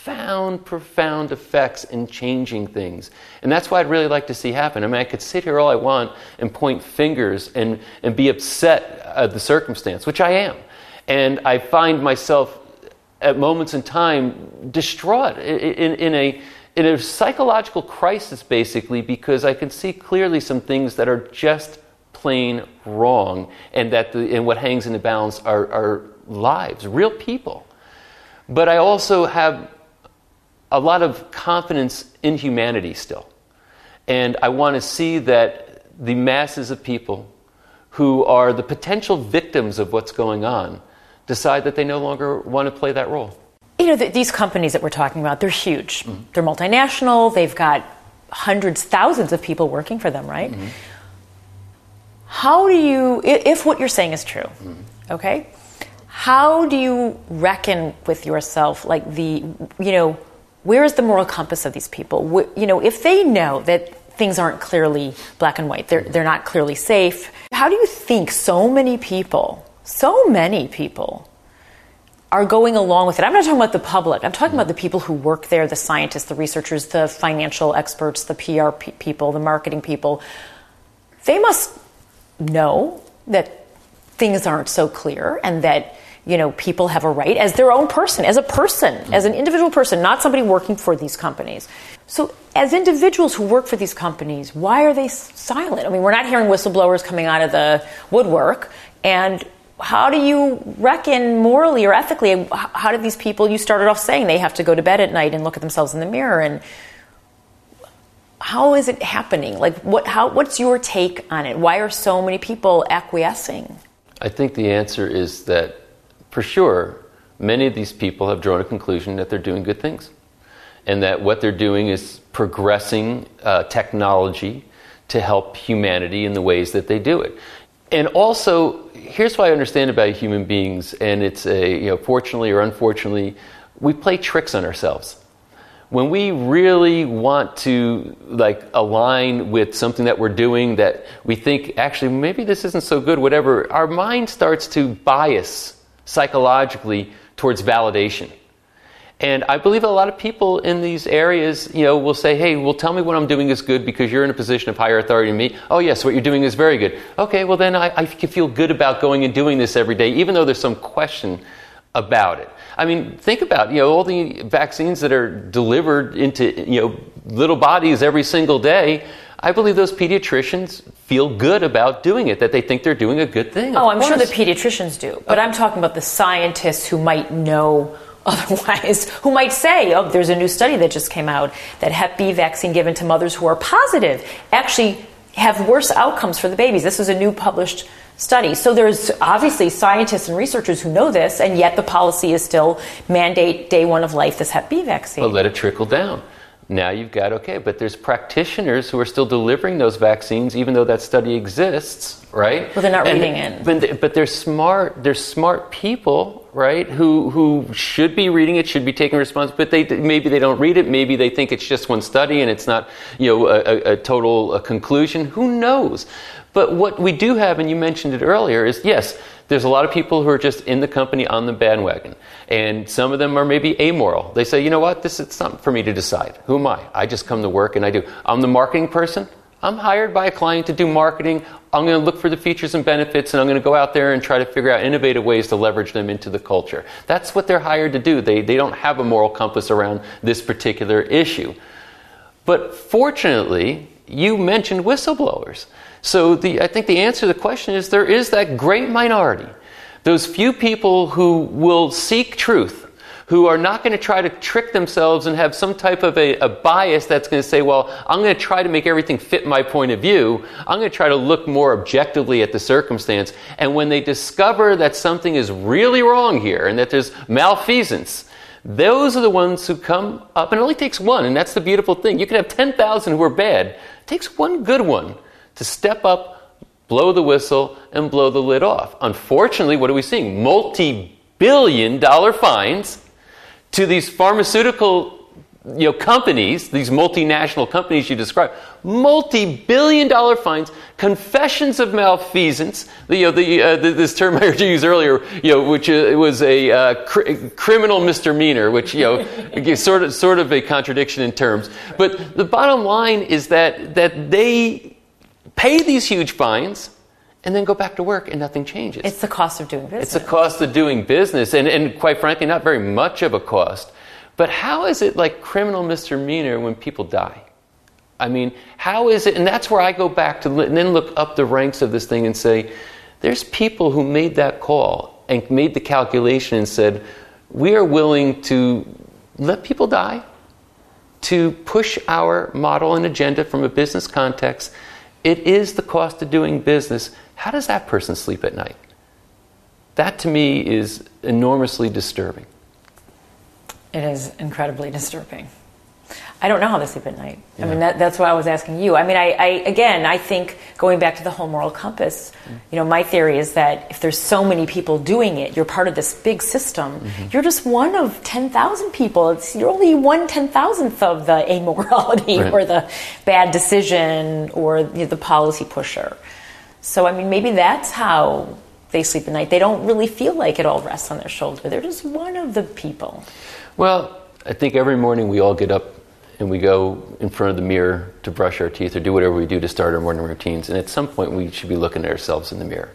S1: profound effects in changing things. And that's what I'd really like to see happen. I could sit here all I want and point fingers and be upset at the circumstance, which I am. And I find myself at moments in time distraught in a psychological crisis, basically, because I can see clearly some things that are just plain wrong, and and what hangs in the balance are lives, real people. But I also have a lot of confidence in humanity still. And I want to see that the masses of people who are the potential victims of what's going on decide that they no longer want to play that role.
S2: These companies that we're talking about, they're huge. Mm-hmm. They're multinational. They've got hundreds, thousands of people working for them, right? Mm-hmm. How do you, if what you're saying is true, mm-hmm. okay, how do you reckon with yourself, like where is the moral compass of these people? If they know that things aren't clearly black and white, they're not clearly safe, how do you think so many people are going along with it? I'm not talking about the public. I'm talking about the people who work there, the scientists, the researchers, the financial experts, the PR people, the marketing people. They must know that things aren't so clear and that, people have a right as their own person, as an individual person, not somebody working for these companies. So as individuals who work for these companies, why are they silent? I mean, we're not hearing whistleblowers coming out of the woodwork. And how do you reckon morally or ethically, how did these people, you started off saying they have to go to bed at night and look at themselves in the mirror, and how is it happening? Like, what's your take on it? Why are so many people acquiescing?
S1: I think the answer is that, for sure, many of these people have drawn a conclusion that they're doing good things, and that what they're doing is progressing technology to help humanity in the ways that they do it. And also, here's what I understand about human beings, and it's fortunately or unfortunately, we play tricks on ourselves. When we really want to align with something that we're doing that we think, actually, maybe this isn't so good, whatever, our mind starts to bias psychologically towards validation. And I believe a lot of people in these areas, will say, hey, well, tell me what I'm doing is good because you're in a position of higher authority than me. Oh, yes, what you're doing is very good. Okay, well, then I can feel good about going and doing this every day, even though there's some question about it. I mean, think about, all the vaccines that are delivered into, little bodies every single day. I believe those pediatricians feel good about doing it, that they think they're doing a good thing.
S2: Oh, I'm sure the pediatricians do. But I'm talking about the scientists who might know otherwise, who might say, oh, there's a new study that just came out that Hep B vaccine given to mothers who are positive actually have worse outcomes for the babies. This was a new published study. So there's obviously scientists and researchers who know this, and yet the policy is still mandate day one of life this Hep B vaccine.
S1: Well, let it trickle down. Now you've got, but there's practitioners who are still delivering those vaccines even though that study exists, right?
S2: Well, they're not reading it.
S1: But they're smart people, right, who should be reading it, should be taking responsibility, but maybe they don't read it, maybe they think it's just one study and it's not, a total conclusion. Who knows? But what we do have, and you mentioned it earlier, is yes, there's a lot of people who are just in the company on the bandwagon. And some of them are maybe amoral. They say, you know what, it's not for me to decide. Who am I? I just come to work and I do. I'm the marketing person. I'm hired by a client to do marketing. I'm going to look for the features and benefits, and I'm going to go out there and try to figure out innovative ways to leverage them into the culture. That's what they're hired to do. They don't have a moral compass around this particular issue. But fortunately, you mentioned whistleblowers. So I think the answer to the question is there is that great minority, those few people who will seek truth, who are not going to try to trick themselves and have some type of a bias that's going to say, well, I'm going to try to make everything fit my point of view. I'm going to try to look more objectively at the circumstance. And when they discover that something is really wrong here and that there's malfeasance, those are the ones who come up, and it only takes one, and that's the beautiful thing. You can have 10,000 who are bad. It takes one good one to step up, blow the whistle, and blow the lid off. Unfortunately, what are we seeing? Multi-billion-dollar fines to these pharmaceutical companies, these multinational companies you described, multi-billion-dollar fines, confessions of malfeasance. This term I heard you use earlier, which was a criminal misdemeanor, which sort of a contradiction in terms. But the bottom line is that they pay these huge fines and then go back to work and nothing changes.
S2: It's the cost of doing business.
S1: It's the cost of doing business, and quite frankly, not very much of a cost. But how is it like criminal misdemeanor when people die? I mean, how is it? And that's where I go back to and then look up the ranks of this thing and say, there's people who made that call and made the calculation and said, we are willing to let people die, to push our model and agenda from a business context, it is the cost of doing business. How does that person sleep at night? That to me is enormously disturbing.
S2: It is incredibly disturbing. I don't know how they sleep at night. Yeah. I mean, that's why I was asking you. I mean, I think going back to the whole moral compass, my theory is that if there's so many people doing it, you're part of this big system. Mm-hmm. You're just one of 10,000 people. You're only 1/10,000th of the amorality or the bad decision or the policy pusher. So, I mean, maybe that's how they sleep at night. They don't really feel like it all rests on their shoulder. They're just one of the people.
S1: Well, I think every morning we all get up and we go in front of the mirror to brush our teeth or do whatever we do to start our morning routines. And at some point, we should be looking at ourselves in the mirror.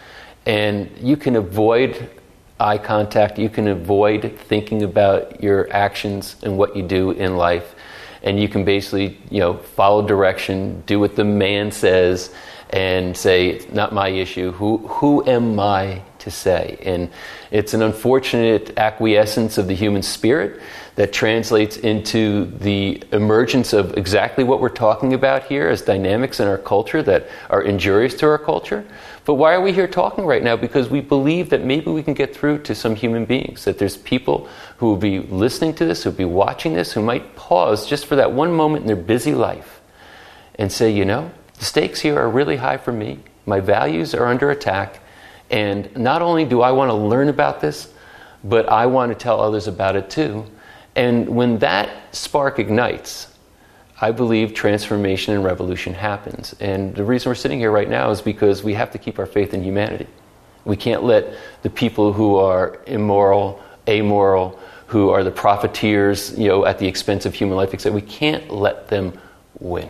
S1: And you can avoid eye contact. You can avoid thinking about your actions and what you do in life. And you can basically, follow direction, do what the man says, and say, it's not my issue. Who am I to say? And it's an unfortunate acquiescence of the human spirit that translates into the emergence of exactly what we're talking about here as dynamics in our culture that are injurious to our culture. But why are we here talking right now? Because we believe that maybe we can get through to some human beings, that there's people who will be listening to this, who will be watching this, who might pause just for that one moment in their busy life and say, the stakes here are really high for me. My values are under attack. And not only do I want to learn about this, but I want to tell others about it too. And when that spark ignites, I believe transformation and revolution happens. And the reason we're sitting here right now is because we have to keep our faith in humanity. We can't let the people who are immoral, amoral, who are the profiteers, at the expense of human life, we can't let them win.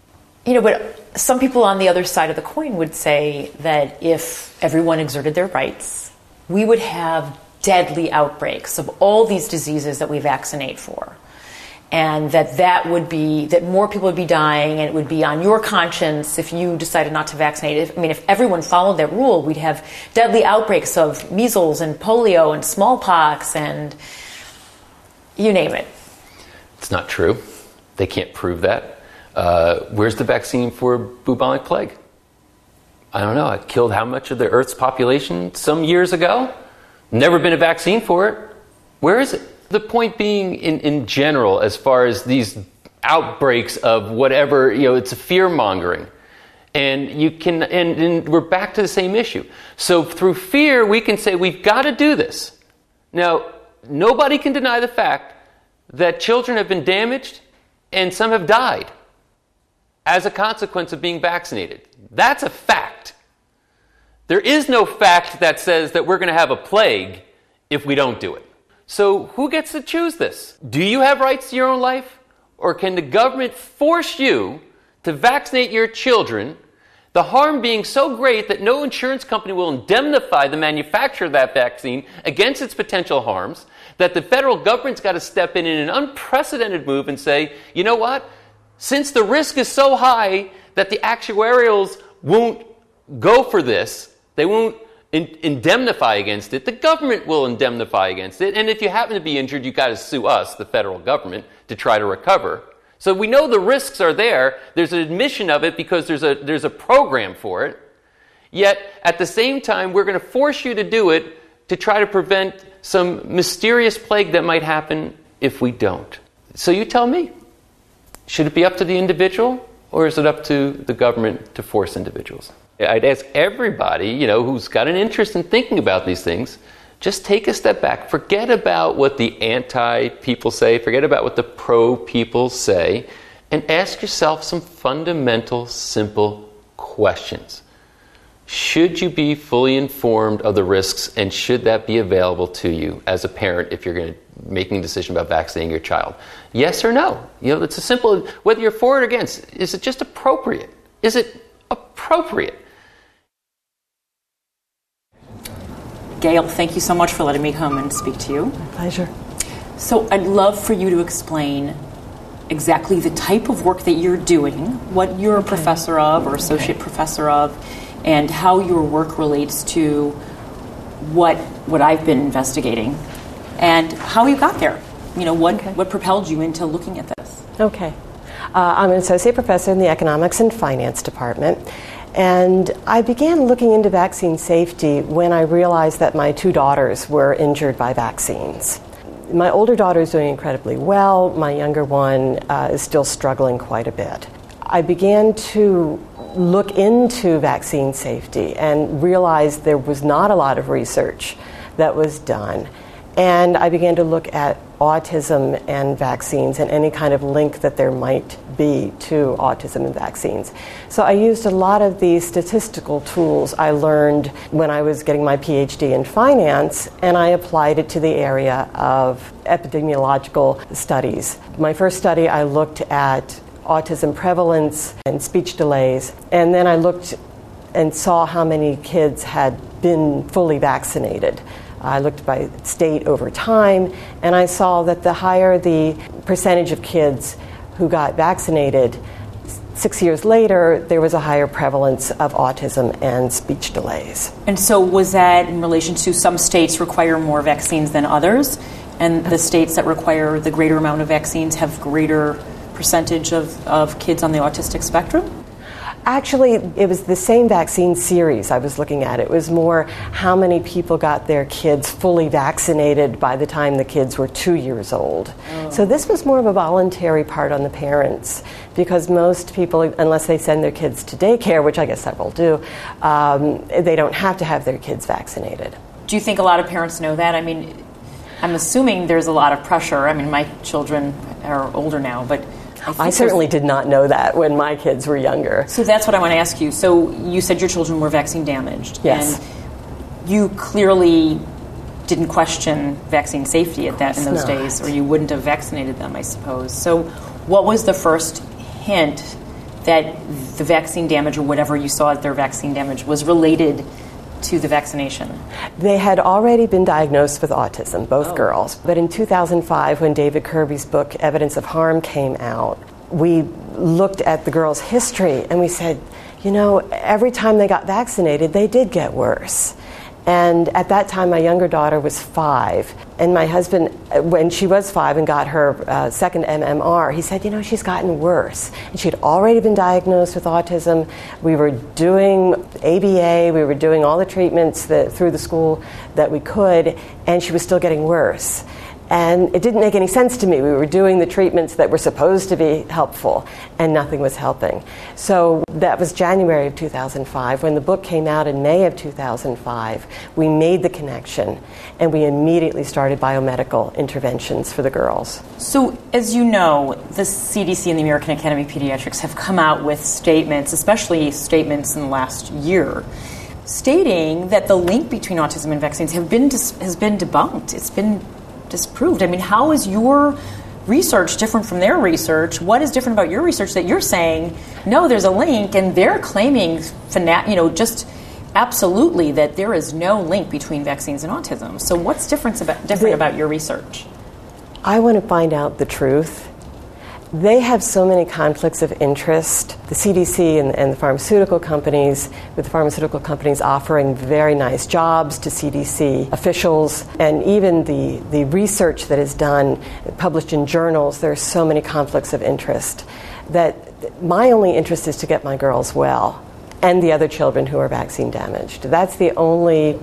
S2: But some people on the other side of the coin would say that if everyone exerted their rights, we would have deadly outbreaks of all these diseases that we vaccinate for. And that more people would be dying, and it would be on your conscience if you decided not to vaccinate. If everyone followed that rule, we'd have deadly outbreaks of measles and polio and smallpox and you name it.
S1: It's not true. They can't prove that. Where's the vaccine for bubonic plague? I don't know. It killed how much of the Earth's population some years ago? Never been a vaccine for it. Where is it? The point being, in general, as far as these outbreaks of whatever, it's a fear-mongering. And we're back to the same issue. So through fear, we can say we've got to do this. Now, nobody can deny the fact that children have been damaged and some have died as a consequence of being vaccinated. That's a fact. There is no fact that says that we're going to have a plague if we don't do it. So who gets to choose this? Do you have rights to your own life? Or can the government force you to vaccinate your children, the harm being so great that no insurance company will indemnify the manufacturer of that vaccine against its potential harms, that the federal government's got to step in an unprecedented move and say, you know what? Since the risk is so high that the actuarials won't go for this, they won't indemnify against it, the government will indemnify against it. And if you happen to be injured, you've got to sue us, the federal government, to try to recover. So we know the risks are there. There's an admission of it because there's a program for it. Yet, at the same time, we're going to force you to do it to try to prevent some mysterious plague that might happen if we don't. So you tell me, should it be up to the individual, or is it up to the government to force individuals? I'd ask everybody, who's got an interest in thinking about these things, just take a step back. Forget about what the anti-people say. Forget about what the pro-people say. And ask yourself some fundamental, simple questions. Should you be fully informed of the risks, and should that be available to you as a parent if you're making a decision about vaccinating your child? Yes or no? It's a simple, whether you're for or against, is it just appropriate? Is it appropriate?
S2: Gail, thank you so much for letting me come and speak to you.
S4: My pleasure.
S2: So I'd love for you to explain exactly the type of work that you're doing, what you're a professor of or associate professor of, and how your work relates to what I've been investigating, and how you got there. What propelled you into looking at this?
S4: Okay. I'm an associate professor in the economics and finance department. And I began looking into vaccine safety when I realized that my 2 daughters were injured by vaccines. My older daughter is doing incredibly well. My younger one is still struggling quite a bit. I began to look into vaccine safety and realized there was not a lot of research that was done. And I began to look at autism and vaccines and any kind of link that there might be to autism and vaccines. So I used a lot of the statistical tools I learned when I was getting my PhD in finance, and I applied it to the area of epidemiological studies. My first study, I looked at autism prevalence and speech delays, and then I looked and saw how many kids had been fully vaccinated. I looked by state over time, and I saw that the higher the percentage of kids who got vaccinated, 6 years later, there was a higher prevalence of autism and speech delays.
S2: And so was that in relation to some states require more vaccines than others, and the states that require the greater amount of vaccines have greater percentage of kids on the autistic spectrum?
S4: Actually, it was the same vaccine series I was looking at. It was more how many people got their kids fully vaccinated by the time the kids were 2 years old. Oh. So this was more of a voluntary part on the parents, because most people, unless they send their kids to daycare, which I guess several do, they don't have to have their kids vaccinated.
S2: Do you think a lot of parents know that? I mean, I'm assuming there's a lot of pressure. I mean, my children are older now, but
S4: I certainly did not know that when my kids were younger.
S2: So that's what I want to ask you. So you said your children were vaccine damaged.
S4: Yes.
S2: And you clearly didn't question vaccine safety in those days, or you wouldn't have vaccinated them, I suppose. So what was the first hint that the vaccine damage, or whatever you saw as their vaccine damage, was related to the vaccination?
S4: They had already been diagnosed with autism, both girls. But in 2005, when David Kirby's book, Evidence of Harm, came out, we looked at the girls' history and we said, you know, every time they got vaccinated, they did get worse. And at that time, my younger daughter was 5. And my husband, when she was 5 and got her second MMR, he said, you know, she's gotten worse. And she had already been diagnosed with autism. We were doing ABA. We were doing all the treatments through the school that we could, and she was still getting worse. And it didn't make any sense to me. We were doing the treatments that were supposed to be helpful, and nothing was helping. So that was January of 2005. When the book came out in May of 2005, we made the connection, and we immediately started biomedical interventions for the girls.
S2: So, as you know, the CDC and the American Academy of Pediatrics have come out with statements, especially statements in the last year, stating that the link between autism and vaccines has been debunked. It's been disproved. I mean, how is your research different from their research? What is different about your research that you're saying, no, there's a link, and they're claiming, just absolutely that there is no link between vaccines and autism? So what's different about your research?
S4: I want to find out the truth. They have so many conflicts of interest. The CDC and the pharmaceutical companies, with the pharmaceutical companies offering very nice jobs to CDC officials, and even the research that is done, published in journals, there are so many conflicts of interest that my only interest is to get my girls well and the other children who are vaccine damaged. That's the only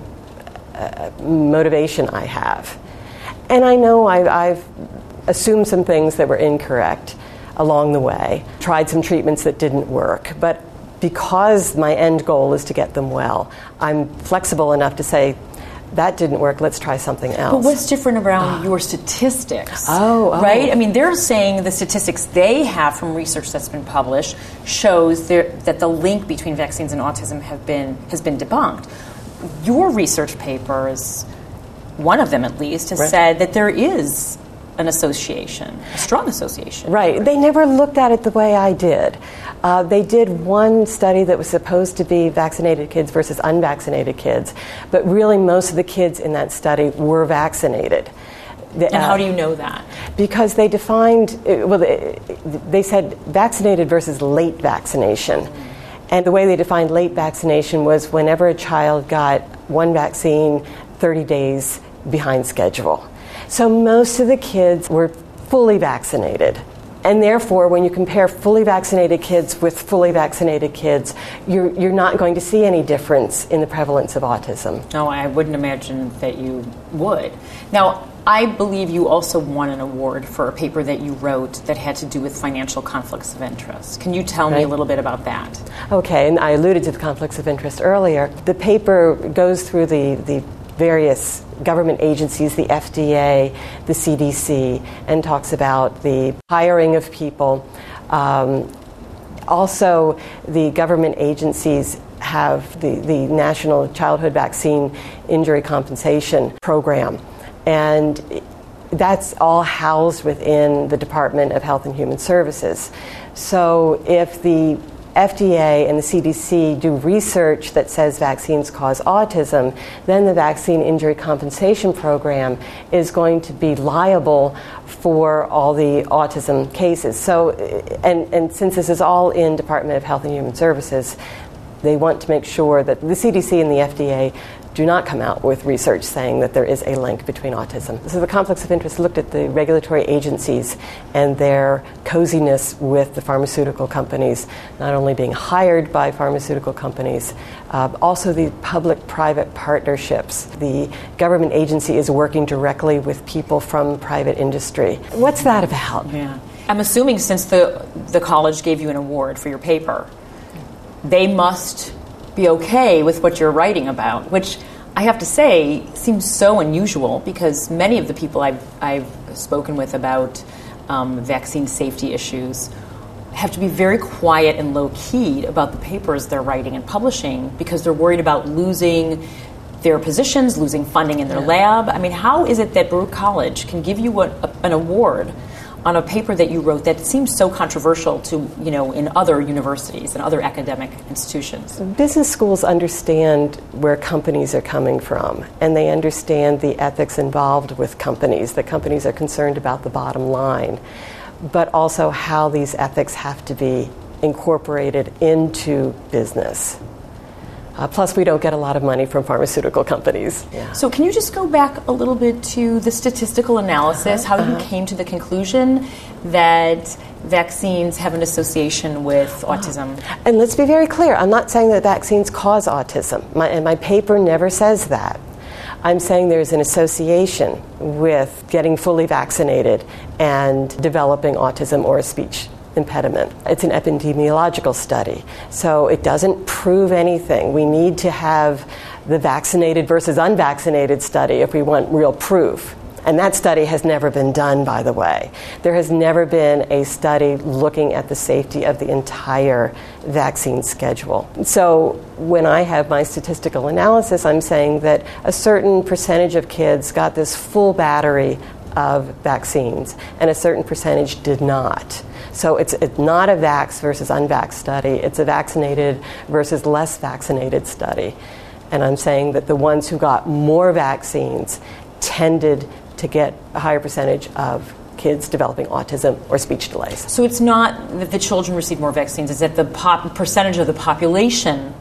S4: motivation I have. And I know I've assumed some things that were incorrect along the way, tried some treatments that didn't work, but because my end goal is to get them well, I'm flexible enough to say, that didn't work, let's try something else.
S2: But what's different around your statistics?
S4: Oh.
S2: Right? I mean, they're saying the statistics they have from research that's been published shows that the link between vaccines and autism has been debunked. Your research papers, one of them at least, has said that there is an association, a strong association.
S4: Right. They never looked at it the way I did. They did one study that was supposed to be vaccinated kids versus unvaccinated kids, but really most of the kids in that study were vaccinated.
S2: And how do you know that?
S4: Because they defined, they said vaccinated versus late vaccination. And the way they defined late vaccination was whenever a child got one vaccine 30 days behind schedule. So most of the kids were fully vaccinated And therefore, when you compare fully vaccinated kids with fully vaccinated kids, you're not going to see any difference in the prevalence of autism.
S2: No, I wouldn't imagine that you would. Now, I believe you also won an award for a paper that you wrote that had to do with financial conflicts of interest. Can you tell me a little bit about that?
S4: Okay, and I alluded to the conflicts of interest earlier. The paper goes through the various government agencies, the FDA, the CDC, and talks about the hiring of people. Also, the government agencies have the National Childhood Vaccine Injury Compensation Program, and that's all housed within the Department of Health and Human Services. So if the FDA and the CDC do research that says vaccines cause autism, then the Vaccine Injury Compensation Program is going to be liable for all the autism cases. So, and since this is all in Department of Health and Human Services, they want to make sure that the CDC and the FDA do not come out with research saying that there is a link between autism. So the conflicts of interest looked at the regulatory agencies and their coziness with the pharmaceutical companies, not only being hired by pharmaceutical companies, also the public-private partnerships. The government agency is working directly with people from private industry. What's that about?
S2: Yeah. I'm assuming since the college gave you an award for your paper, they must be okay with what you're writing about, which I have to say seems so unusual because many of the people I've spoken with about vaccine safety issues have to be very quiet and low-keyed about the papers they're writing and publishing because they're worried about losing their positions, losing funding in their lab. I mean, how is it that Baruch College can give you an award on a paper that you wrote that seems so controversial to, in other universities and other academic institutions?
S4: Business schools understand where companies are coming from, and they understand the ethics involved with companies, that companies are concerned about the bottom line, but also how these ethics have to be incorporated into business. Plus, we don't get a lot of money from pharmaceutical companies. Yeah.
S2: So can you just go back a little bit to the statistical analysis, how you came to the conclusion that vaccines have an association with autism?
S4: And let's be very clear, I'm not saying that vaccines cause autism, and my paper never says that. I'm saying there's an association with getting fully vaccinated and developing autism or a speech impediment. It's an epidemiological study, so it doesn't prove anything. We need to have the vaccinated versus unvaccinated study if we want real proof. And that study has never been done, by the way. There has never been a study looking at the safety of the entire vaccine schedule. So when I have my statistical analysis, I'm saying that a certain percentage of kids got this full battery of vaccines, and a certain percentage did not. So it's not a vax versus unvax study. It's a vaccinated versus less vaccinated study. And I'm saying that the ones who got more vaccines tended to get a higher percentage of kids developing autism or speech delays.
S2: So it's not that the children received more vaccines, it's that the percentage of the population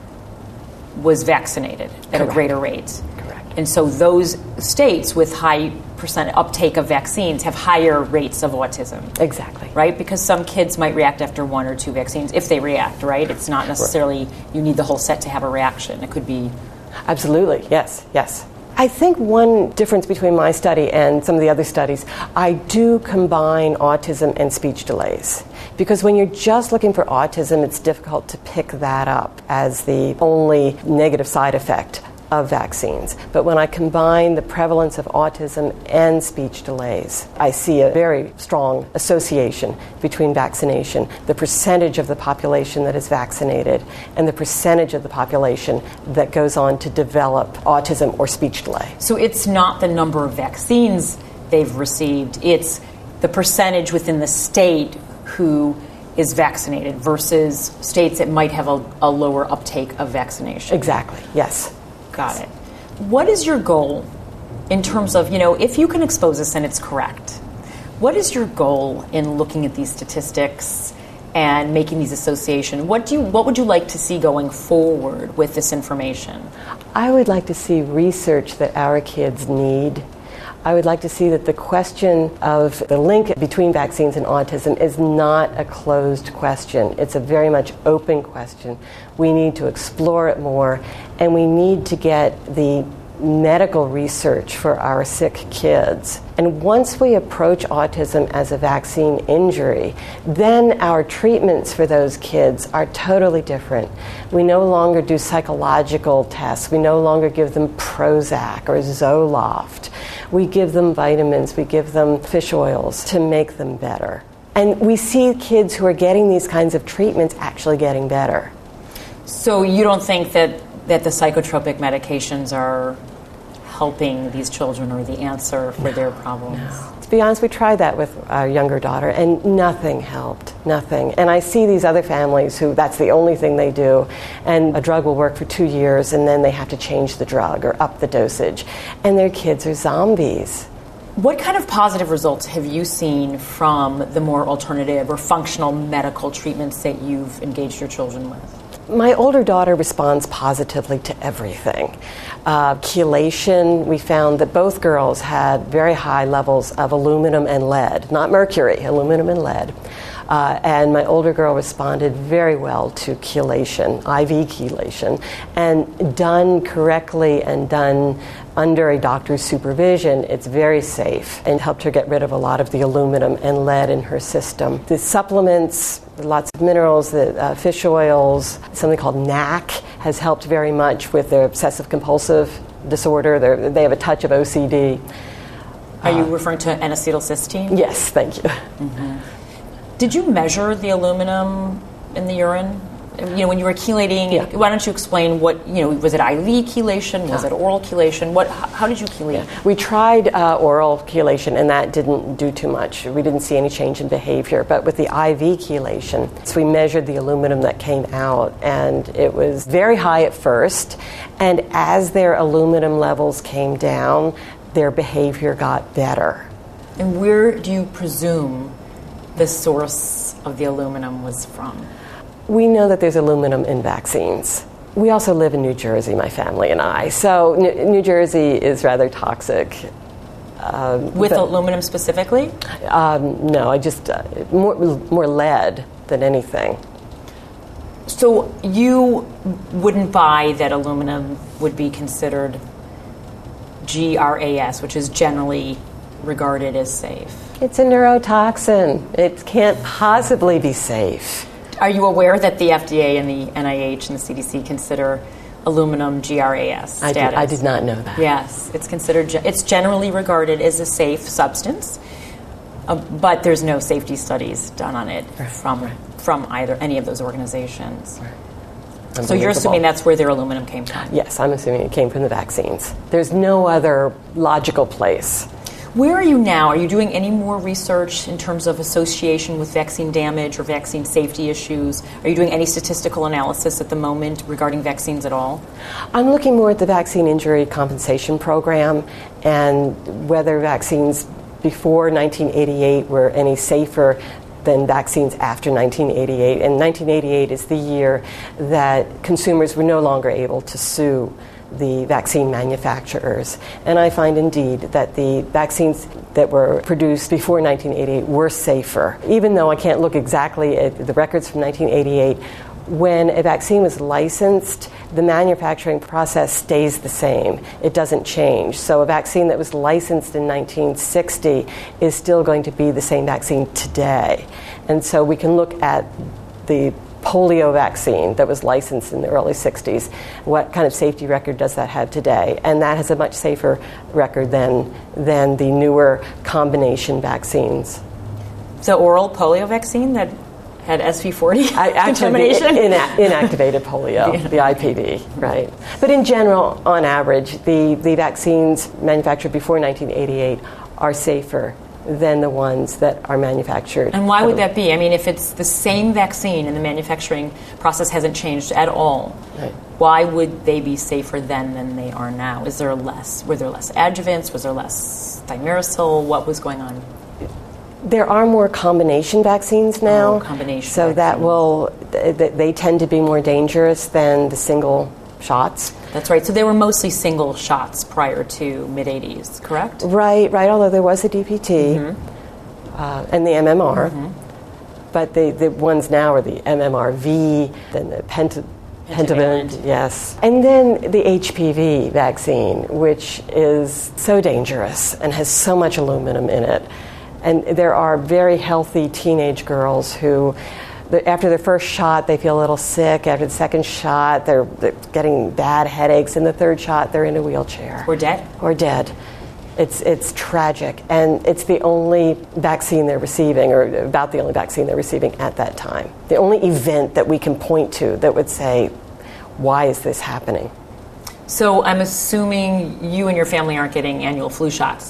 S2: was vaccinated at a greater rate.
S4: Correct.
S2: And so those states with high percent uptake of vaccines have higher rates of autism.
S4: Exactly.
S2: Right? Because some kids might react after one or two vaccines, if they react, right? It's not necessarily you need the whole set to have a reaction. It could be...
S4: Absolutely, yes. I think one difference between my study and some of the other studies, I do combine autism and speech delays. Because when you're just looking for autism, it's difficult to pick that up as the only negative side effect of vaccines. But when I combine the prevalence of autism and speech delays, I see a very strong association between vaccination, the percentage of the population that is vaccinated, and the percentage of the population that goes on to develop autism or speech delay.
S2: So it's not the number of vaccines they've received, it's the percentage within the state who is vaccinated versus states that might have a lower uptake of vaccination.
S4: Exactly, yes.
S2: Got it. What is your goal in terms of, if you can expose us and it's correct, what is your goal in looking at these statistics and making these associations? What would you like to see going forward with this information?
S4: I would like to see research that our kids need. I would like to see that the question of the link between vaccines and autism is not a closed question. It's a very much open question. We need to explore it more, and we need to get the medical research for our sick kids. And once we approach autism as a vaccine injury, then our treatments for those kids are totally different. We no longer do psychological tests. We no longer give them Prozac or Zoloft. We give them vitamins. We give them fish oils to make them better. And we see kids who are getting these kinds of treatments actually getting better.
S2: So you don't think that the psychotropic medications are helping these children or the answer for their problems?
S4: No. To be honest, we tried that with our younger daughter, and nothing helped, nothing. And I see these other families who that's the only thing they do, and a drug will work for 2 years, and then they have to change the drug or up the dosage, and their kids are zombies.
S2: What kind of positive results have you seen from the more alternative or functional medical treatments that you've engaged your children with?
S4: My older daughter responds positively to everything. Chelation, we found that both girls had very high levels of aluminum and lead, not mercury, aluminum and lead. And my older girl responded very well to chelation, IV chelation, and done correctly and done under a doctor's supervision, it's very safe and helped her get rid of a lot of the aluminum and lead in her system. The supplements, lots of minerals, the fish oils, something called NAC has helped very much with their obsessive compulsive disorder. They have a touch of OCD.
S2: Are you referring to N-acetylcysteine?
S4: Yes, thank you.
S2: Mm-hmm. Did you measure the aluminum in the urine? You know, when you were chelating,
S4: yeah.
S2: Why don't you explain what, was it IV chelation? Was it oral chelation? How did you chelate?
S4: Yeah. We tried oral chelation, and that didn't do too much. We didn't see any change in behavior. But with the IV chelation, so we measured the aluminum that came out, and it was very high at first. And as their aluminum levels came down, their behavior got better.
S2: And where do you presume the source of the aluminum was from?
S4: We know that there's aluminum in vaccines. We also live in New Jersey, my family and I. So New Jersey is rather toxic.
S2: With aluminum specifically?
S4: No, I just more lead than anything.
S2: So you wouldn't buy that aluminum would be considered GRAS, which is generally regarded as safe?
S4: It's a neurotoxin. It can't possibly be safe.
S2: Are you aware that the FDA and the NIH and the CDC consider aluminum GRAS status?
S4: I did not know that.
S2: Yes, it's generally regarded as a safe substance, but there's no safety studies done on it from either any of those organizations. So you're assuming that's where their aluminum came from?
S4: Yes, I'm assuming it came from the vaccines. There's no other logical place.
S2: Where are you now? Are you doing any more research in terms of association with vaccine damage or vaccine safety issues? Are you doing any statistical analysis at the moment regarding vaccines at all?
S4: I'm looking more at the Vaccine Injury Compensation Program and whether vaccines before 1988 were any safer than vaccines after 1988. And 1988 is the year that consumers were no longer able to sue the vaccine manufacturers. And I find indeed that the vaccines that were produced before 1988 were safer. Even though I can't look exactly at the records from 1988, when a vaccine was licensed, the manufacturing process stays the same. It doesn't change. So a vaccine that was licensed in 1960 is still going to be the same vaccine today. And so we can look at the polio vaccine that was licensed in the early 60s. What kind of safety record does that have today? And that has a much safer record than the newer combination vaccines.
S2: So oral polio vaccine that had SV40 contamination?
S4: Inactivated polio, the IPV, right. But in general, on average, the vaccines manufactured before 1988 are safer than the ones that are manufactured.
S2: And why would that be? I mean, if it's the same vaccine and the manufacturing process hasn't changed at all, right, why would they be safer then than they are now? Were there less adjuvants? Was there less thimerosal? What was going on?
S4: There are more combination vaccines now. So that they tend to be more dangerous than the single shots.
S2: That's right. So they were mostly single shots prior to mid-'80s, correct?
S4: Right, although there was a DPT and the MMR. But the ones now are the MMRV, then the pentavalent, yes. And then the HPV vaccine, which is so dangerous and has so much aluminum in it. And there are very healthy teenage girls who, after their first shot, they feel a little sick. After the second shot, they're getting bad headaches. And the third shot, they're in a wheelchair.
S2: Or dead.
S4: It's tragic, and it's the only vaccine they're receiving, or about the only vaccine they're receiving at that time. The only event that we can point to that would say, why is this happening?
S2: So I'm assuming you and your family aren't getting annual flu shots.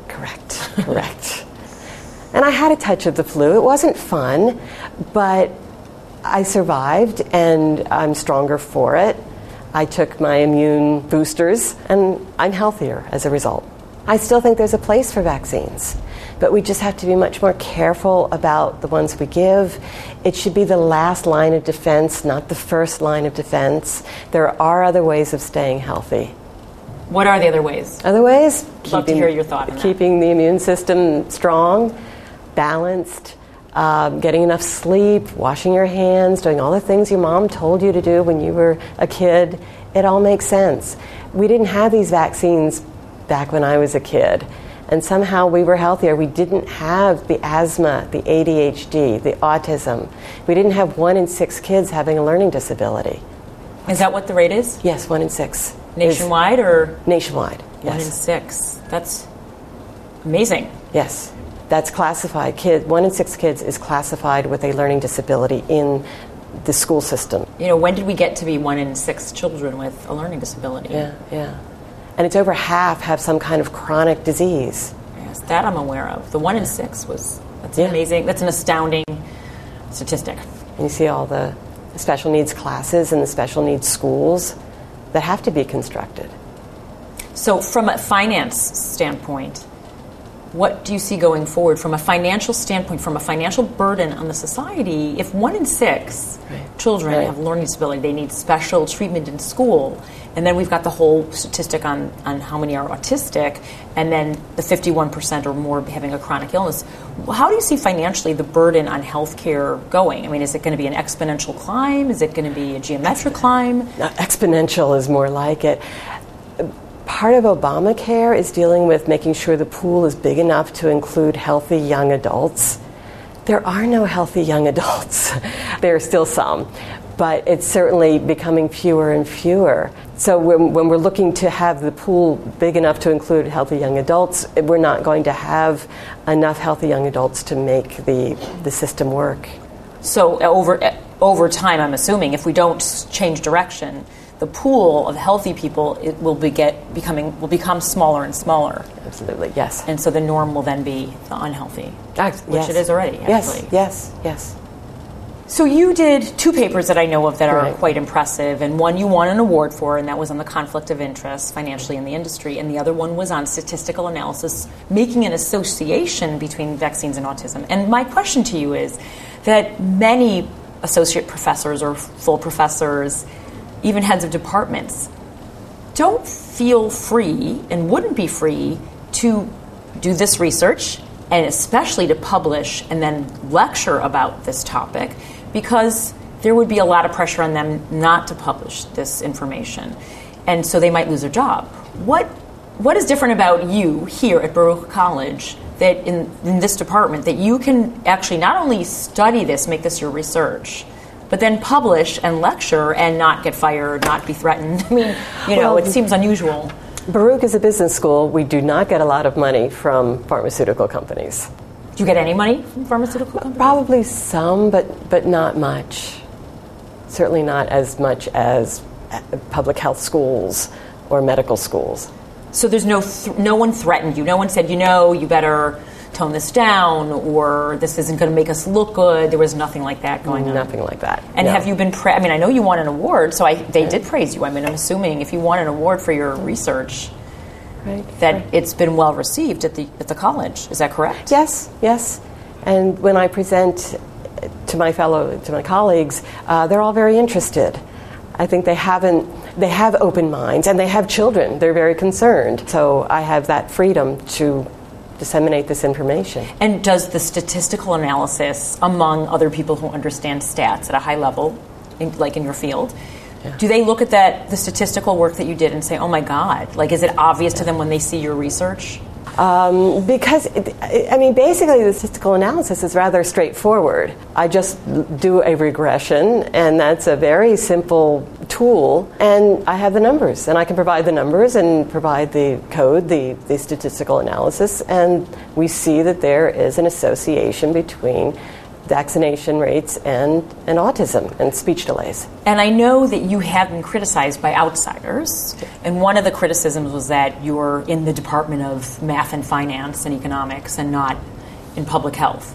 S4: Correct. And I had a touch of the flu. It wasn't fun, but I survived, and I'm stronger for it. I took my immune boosters, and I'm healthier as a result. I still think there's a place for vaccines, but we just have to be much more careful about the ones we give. It should be the last line of defense, not the first line of defense. There are other ways of staying healthy.
S2: What are the other ways?
S4: Other ways?
S2: Love to hear your thought on that.
S4: Keeping the immune system strong, balanced, getting enough sleep, washing your hands, doing all the things your mom told you to do when you were a kid. It all makes sense. We didn't have these vaccines back when I was a kid, and somehow we were healthier. We didn't have the asthma, the ADHD, the autism. We didn't have 1 in 6 kids having a learning disability.
S2: Is that what the rate is?
S4: Yes, 1 in 6.
S2: Nationwide or?
S4: Nationwide, yes.
S2: 1 in 6. That's amazing.
S4: Yes, that's classified. 1 in 6 kids is classified with a learning disability in the school system.
S2: When did we get to be 1 in 6 children with a learning disability?
S4: Yeah. And it's over half have some kind of chronic disease.
S2: Yes, that I'm aware of. The 1 in 6 that's amazing. That's an astounding statistic.
S4: And you see all the special needs classes and the special needs schools that have to be constructed.
S2: So from a finance standpoint, what do you see going forward from a financial standpoint, from a financial burden on the society? If 1 in 6 children have learning disability, they need special treatment in school, and then we've got the whole statistic on how many are autistic, and then the 51% or more having a chronic illness. How do you see financially the burden on healthcare going? I mean, is it going to be an exponential climb? Is it going to be a geometric climb?
S4: Exponential is more like it. Part of Obamacare is dealing with making sure the pool is big enough to include healthy young adults. There are no healthy young adults. There are still some, but it's certainly becoming fewer and fewer. So when we're looking to have the pool big enough to include healthy young adults, we're not going to have enough healthy young adults to make the system work.
S2: So over time, I'm assuming, if we don't change direction, the pool of healthy people will become smaller and smaller.
S4: Absolutely, yes.
S2: And so the norm will then be the unhealthy, which it is already, actually.
S4: Yes.
S2: So you did 2 papers that I know of that are quite impressive, and one you won an award for, and that was on the conflict of interest financially in the industry, and the other one was on statistical analysis, making an association between vaccines and autism. And my question to you is that many associate professors or full professors, even heads of departments, don't feel free and wouldn't be free to do this research, and especially to publish and then lecture about this topic, because there would be a lot of pressure on them not to publish this information, and so they might lose their job. What is different about you here at Baruch College that in this department that you can actually not only study this, make this your research, but then publish and lecture and not get fired, not be threatened? I mean, it seems unusual.
S4: Baruch is a business school. We do not get a lot of money from pharmaceutical companies.
S2: Do you get any money from pharmaceutical companies?
S4: Probably some, but not much. Certainly not as much as public health schools or medical schools.
S2: So there's no one threatened you. No one said, you better tone this down, or this isn't going to make us look good. There was nothing like that going on.
S4: Nothing like that.
S2: And have you been I know you won an award, so they did praise you. I mean, I'm assuming if you won an award for your research, it's been well received at the college. Is that correct?
S4: Yes. And when I present to my colleagues, they're all very interested. I think they have open minds, and they have children. They're very concerned. So I have that freedom to disseminate this information.
S2: And does the statistical analysis among other people who understand stats at a high level, like in your field, do they look at the statistical work that you did and say, oh my God, like is it obvious to them when they see your research?
S4: Because, basically the statistical analysis is rather straightforward. I just do a regression, and that's a very simple tool, and I have the numbers, and I can provide the numbers and provide the code, the statistical analysis, and we see that there is an association between vaccination rates and autism and speech delays.
S2: And I know that you have been criticized by outsiders, and one of the criticisms was that you're in the Department of Math and Finance and Economics and not in public health.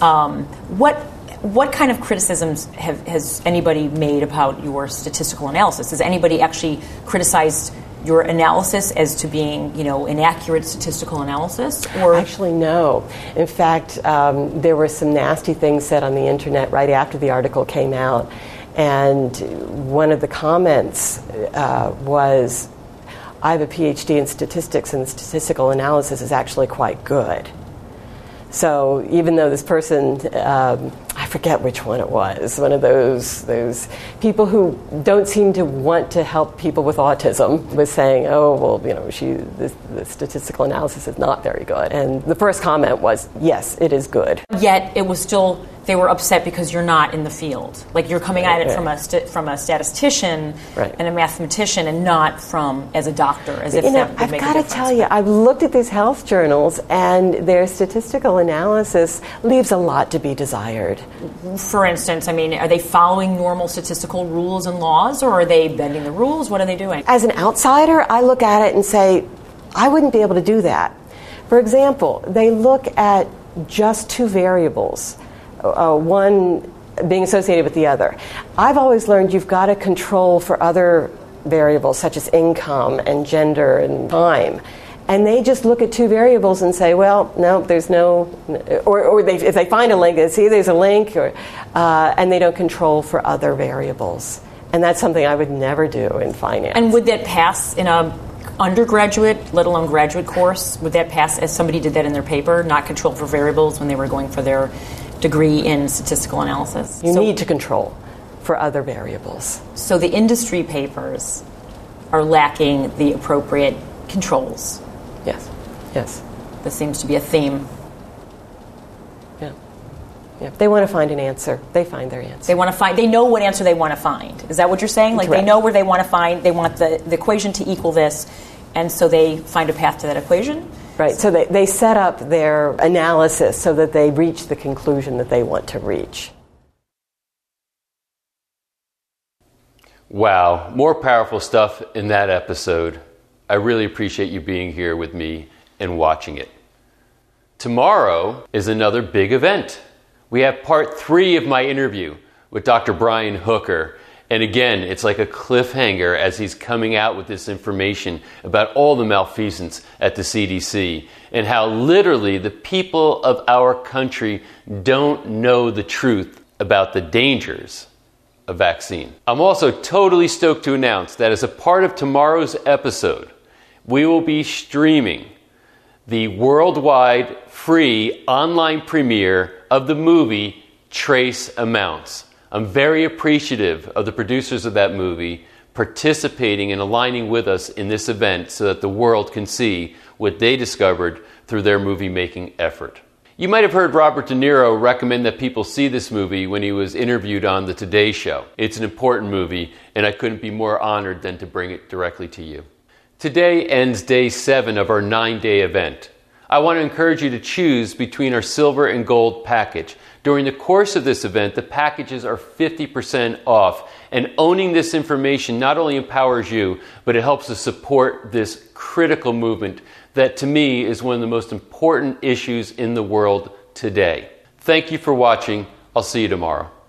S2: What kind of criticisms has anybody made about your statistical analysis? Has anybody actually criticized your analysis as to being, inaccurate statistical analysis? Or
S4: actually, no. In fact, there were some nasty things said on the internet right after the article came out, and one of the comments was, "I have a PhD in statistics, and statistical analysis is actually quite good." So even though this person, I forget which one it was, one of those people who don't seem to want to help people with autism, was saying, "Oh, well, the statistical analysis is not very good." And the first comment was, "Yes, it is good."
S2: Yet it was still, they were upset because you're not in the field. Like you're coming at it from a statistician and a mathematician, and not from as a doctor, as if that would make a difference.
S4: I've got to tell you, I've looked at these health journals, and their statistical analysis leaves a lot to be desired.
S2: For instance, are they following normal statistical rules and laws, or are they bending the rules? What are they doing?
S4: As an outsider, I look at it and say, I wouldn't be able to do that. For example, they look at just two variables, one being associated with the other. I've always learned you've got to control for other variables such as income and gender and time. And they just look at two variables and say, well, no, there's no, or if they find a link, they see there's a link, and they don't control for other variables. And that's something I would never do in finance.
S2: And would that pass in a undergraduate, let alone graduate course? Would that pass as somebody did that in their paper, not control for variables when they were going for their degree in statistical analysis?
S4: You need to control for other variables.
S2: So the industry papers are lacking the appropriate controls.
S4: Yes.
S2: This seems to be a theme.
S4: Yeah. They want to find an answer. They find their answer.
S2: They know what answer they want to find. Is that what you're saying? Like
S4: Correct.
S2: They know where they want to find, they want the equation to equal this, and so they find a path to that equation?
S4: Right. So they set up their analysis so that they reach the conclusion that they want to reach.
S1: Wow, more powerful stuff in that episode. I really appreciate you being here with me and watching it. Tomorrow is another big event. We have part 3 of my interview with Dr. Brian Hooker. And again, it's like a cliffhanger as he's coming out with this information about all the malfeasance at the CDC and how literally the people of our country don't know the truth about the dangers of vaccine. I'm also totally stoked to announce that as a part of tomorrow's episode, we will be streaming the worldwide free online premiere of the movie Trace Amounts. I'm very appreciative of the producers of that movie participating and aligning with us in this event so that the world can see what they discovered through their movie-making effort. You might have heard Robert De Niro recommend that people see this movie when he was interviewed on The Today Show. It's an important movie, and I couldn't be more honored than to bring it directly to you. Today ends day 7 of our 9-day event. I want to encourage you to choose between our silver and gold package. During the course of this event, the packages are 50% off, and owning this information not only empowers you, but it helps to support this critical movement that to me is one of the most important issues in the world today. Thank you for watching. I'll see you tomorrow.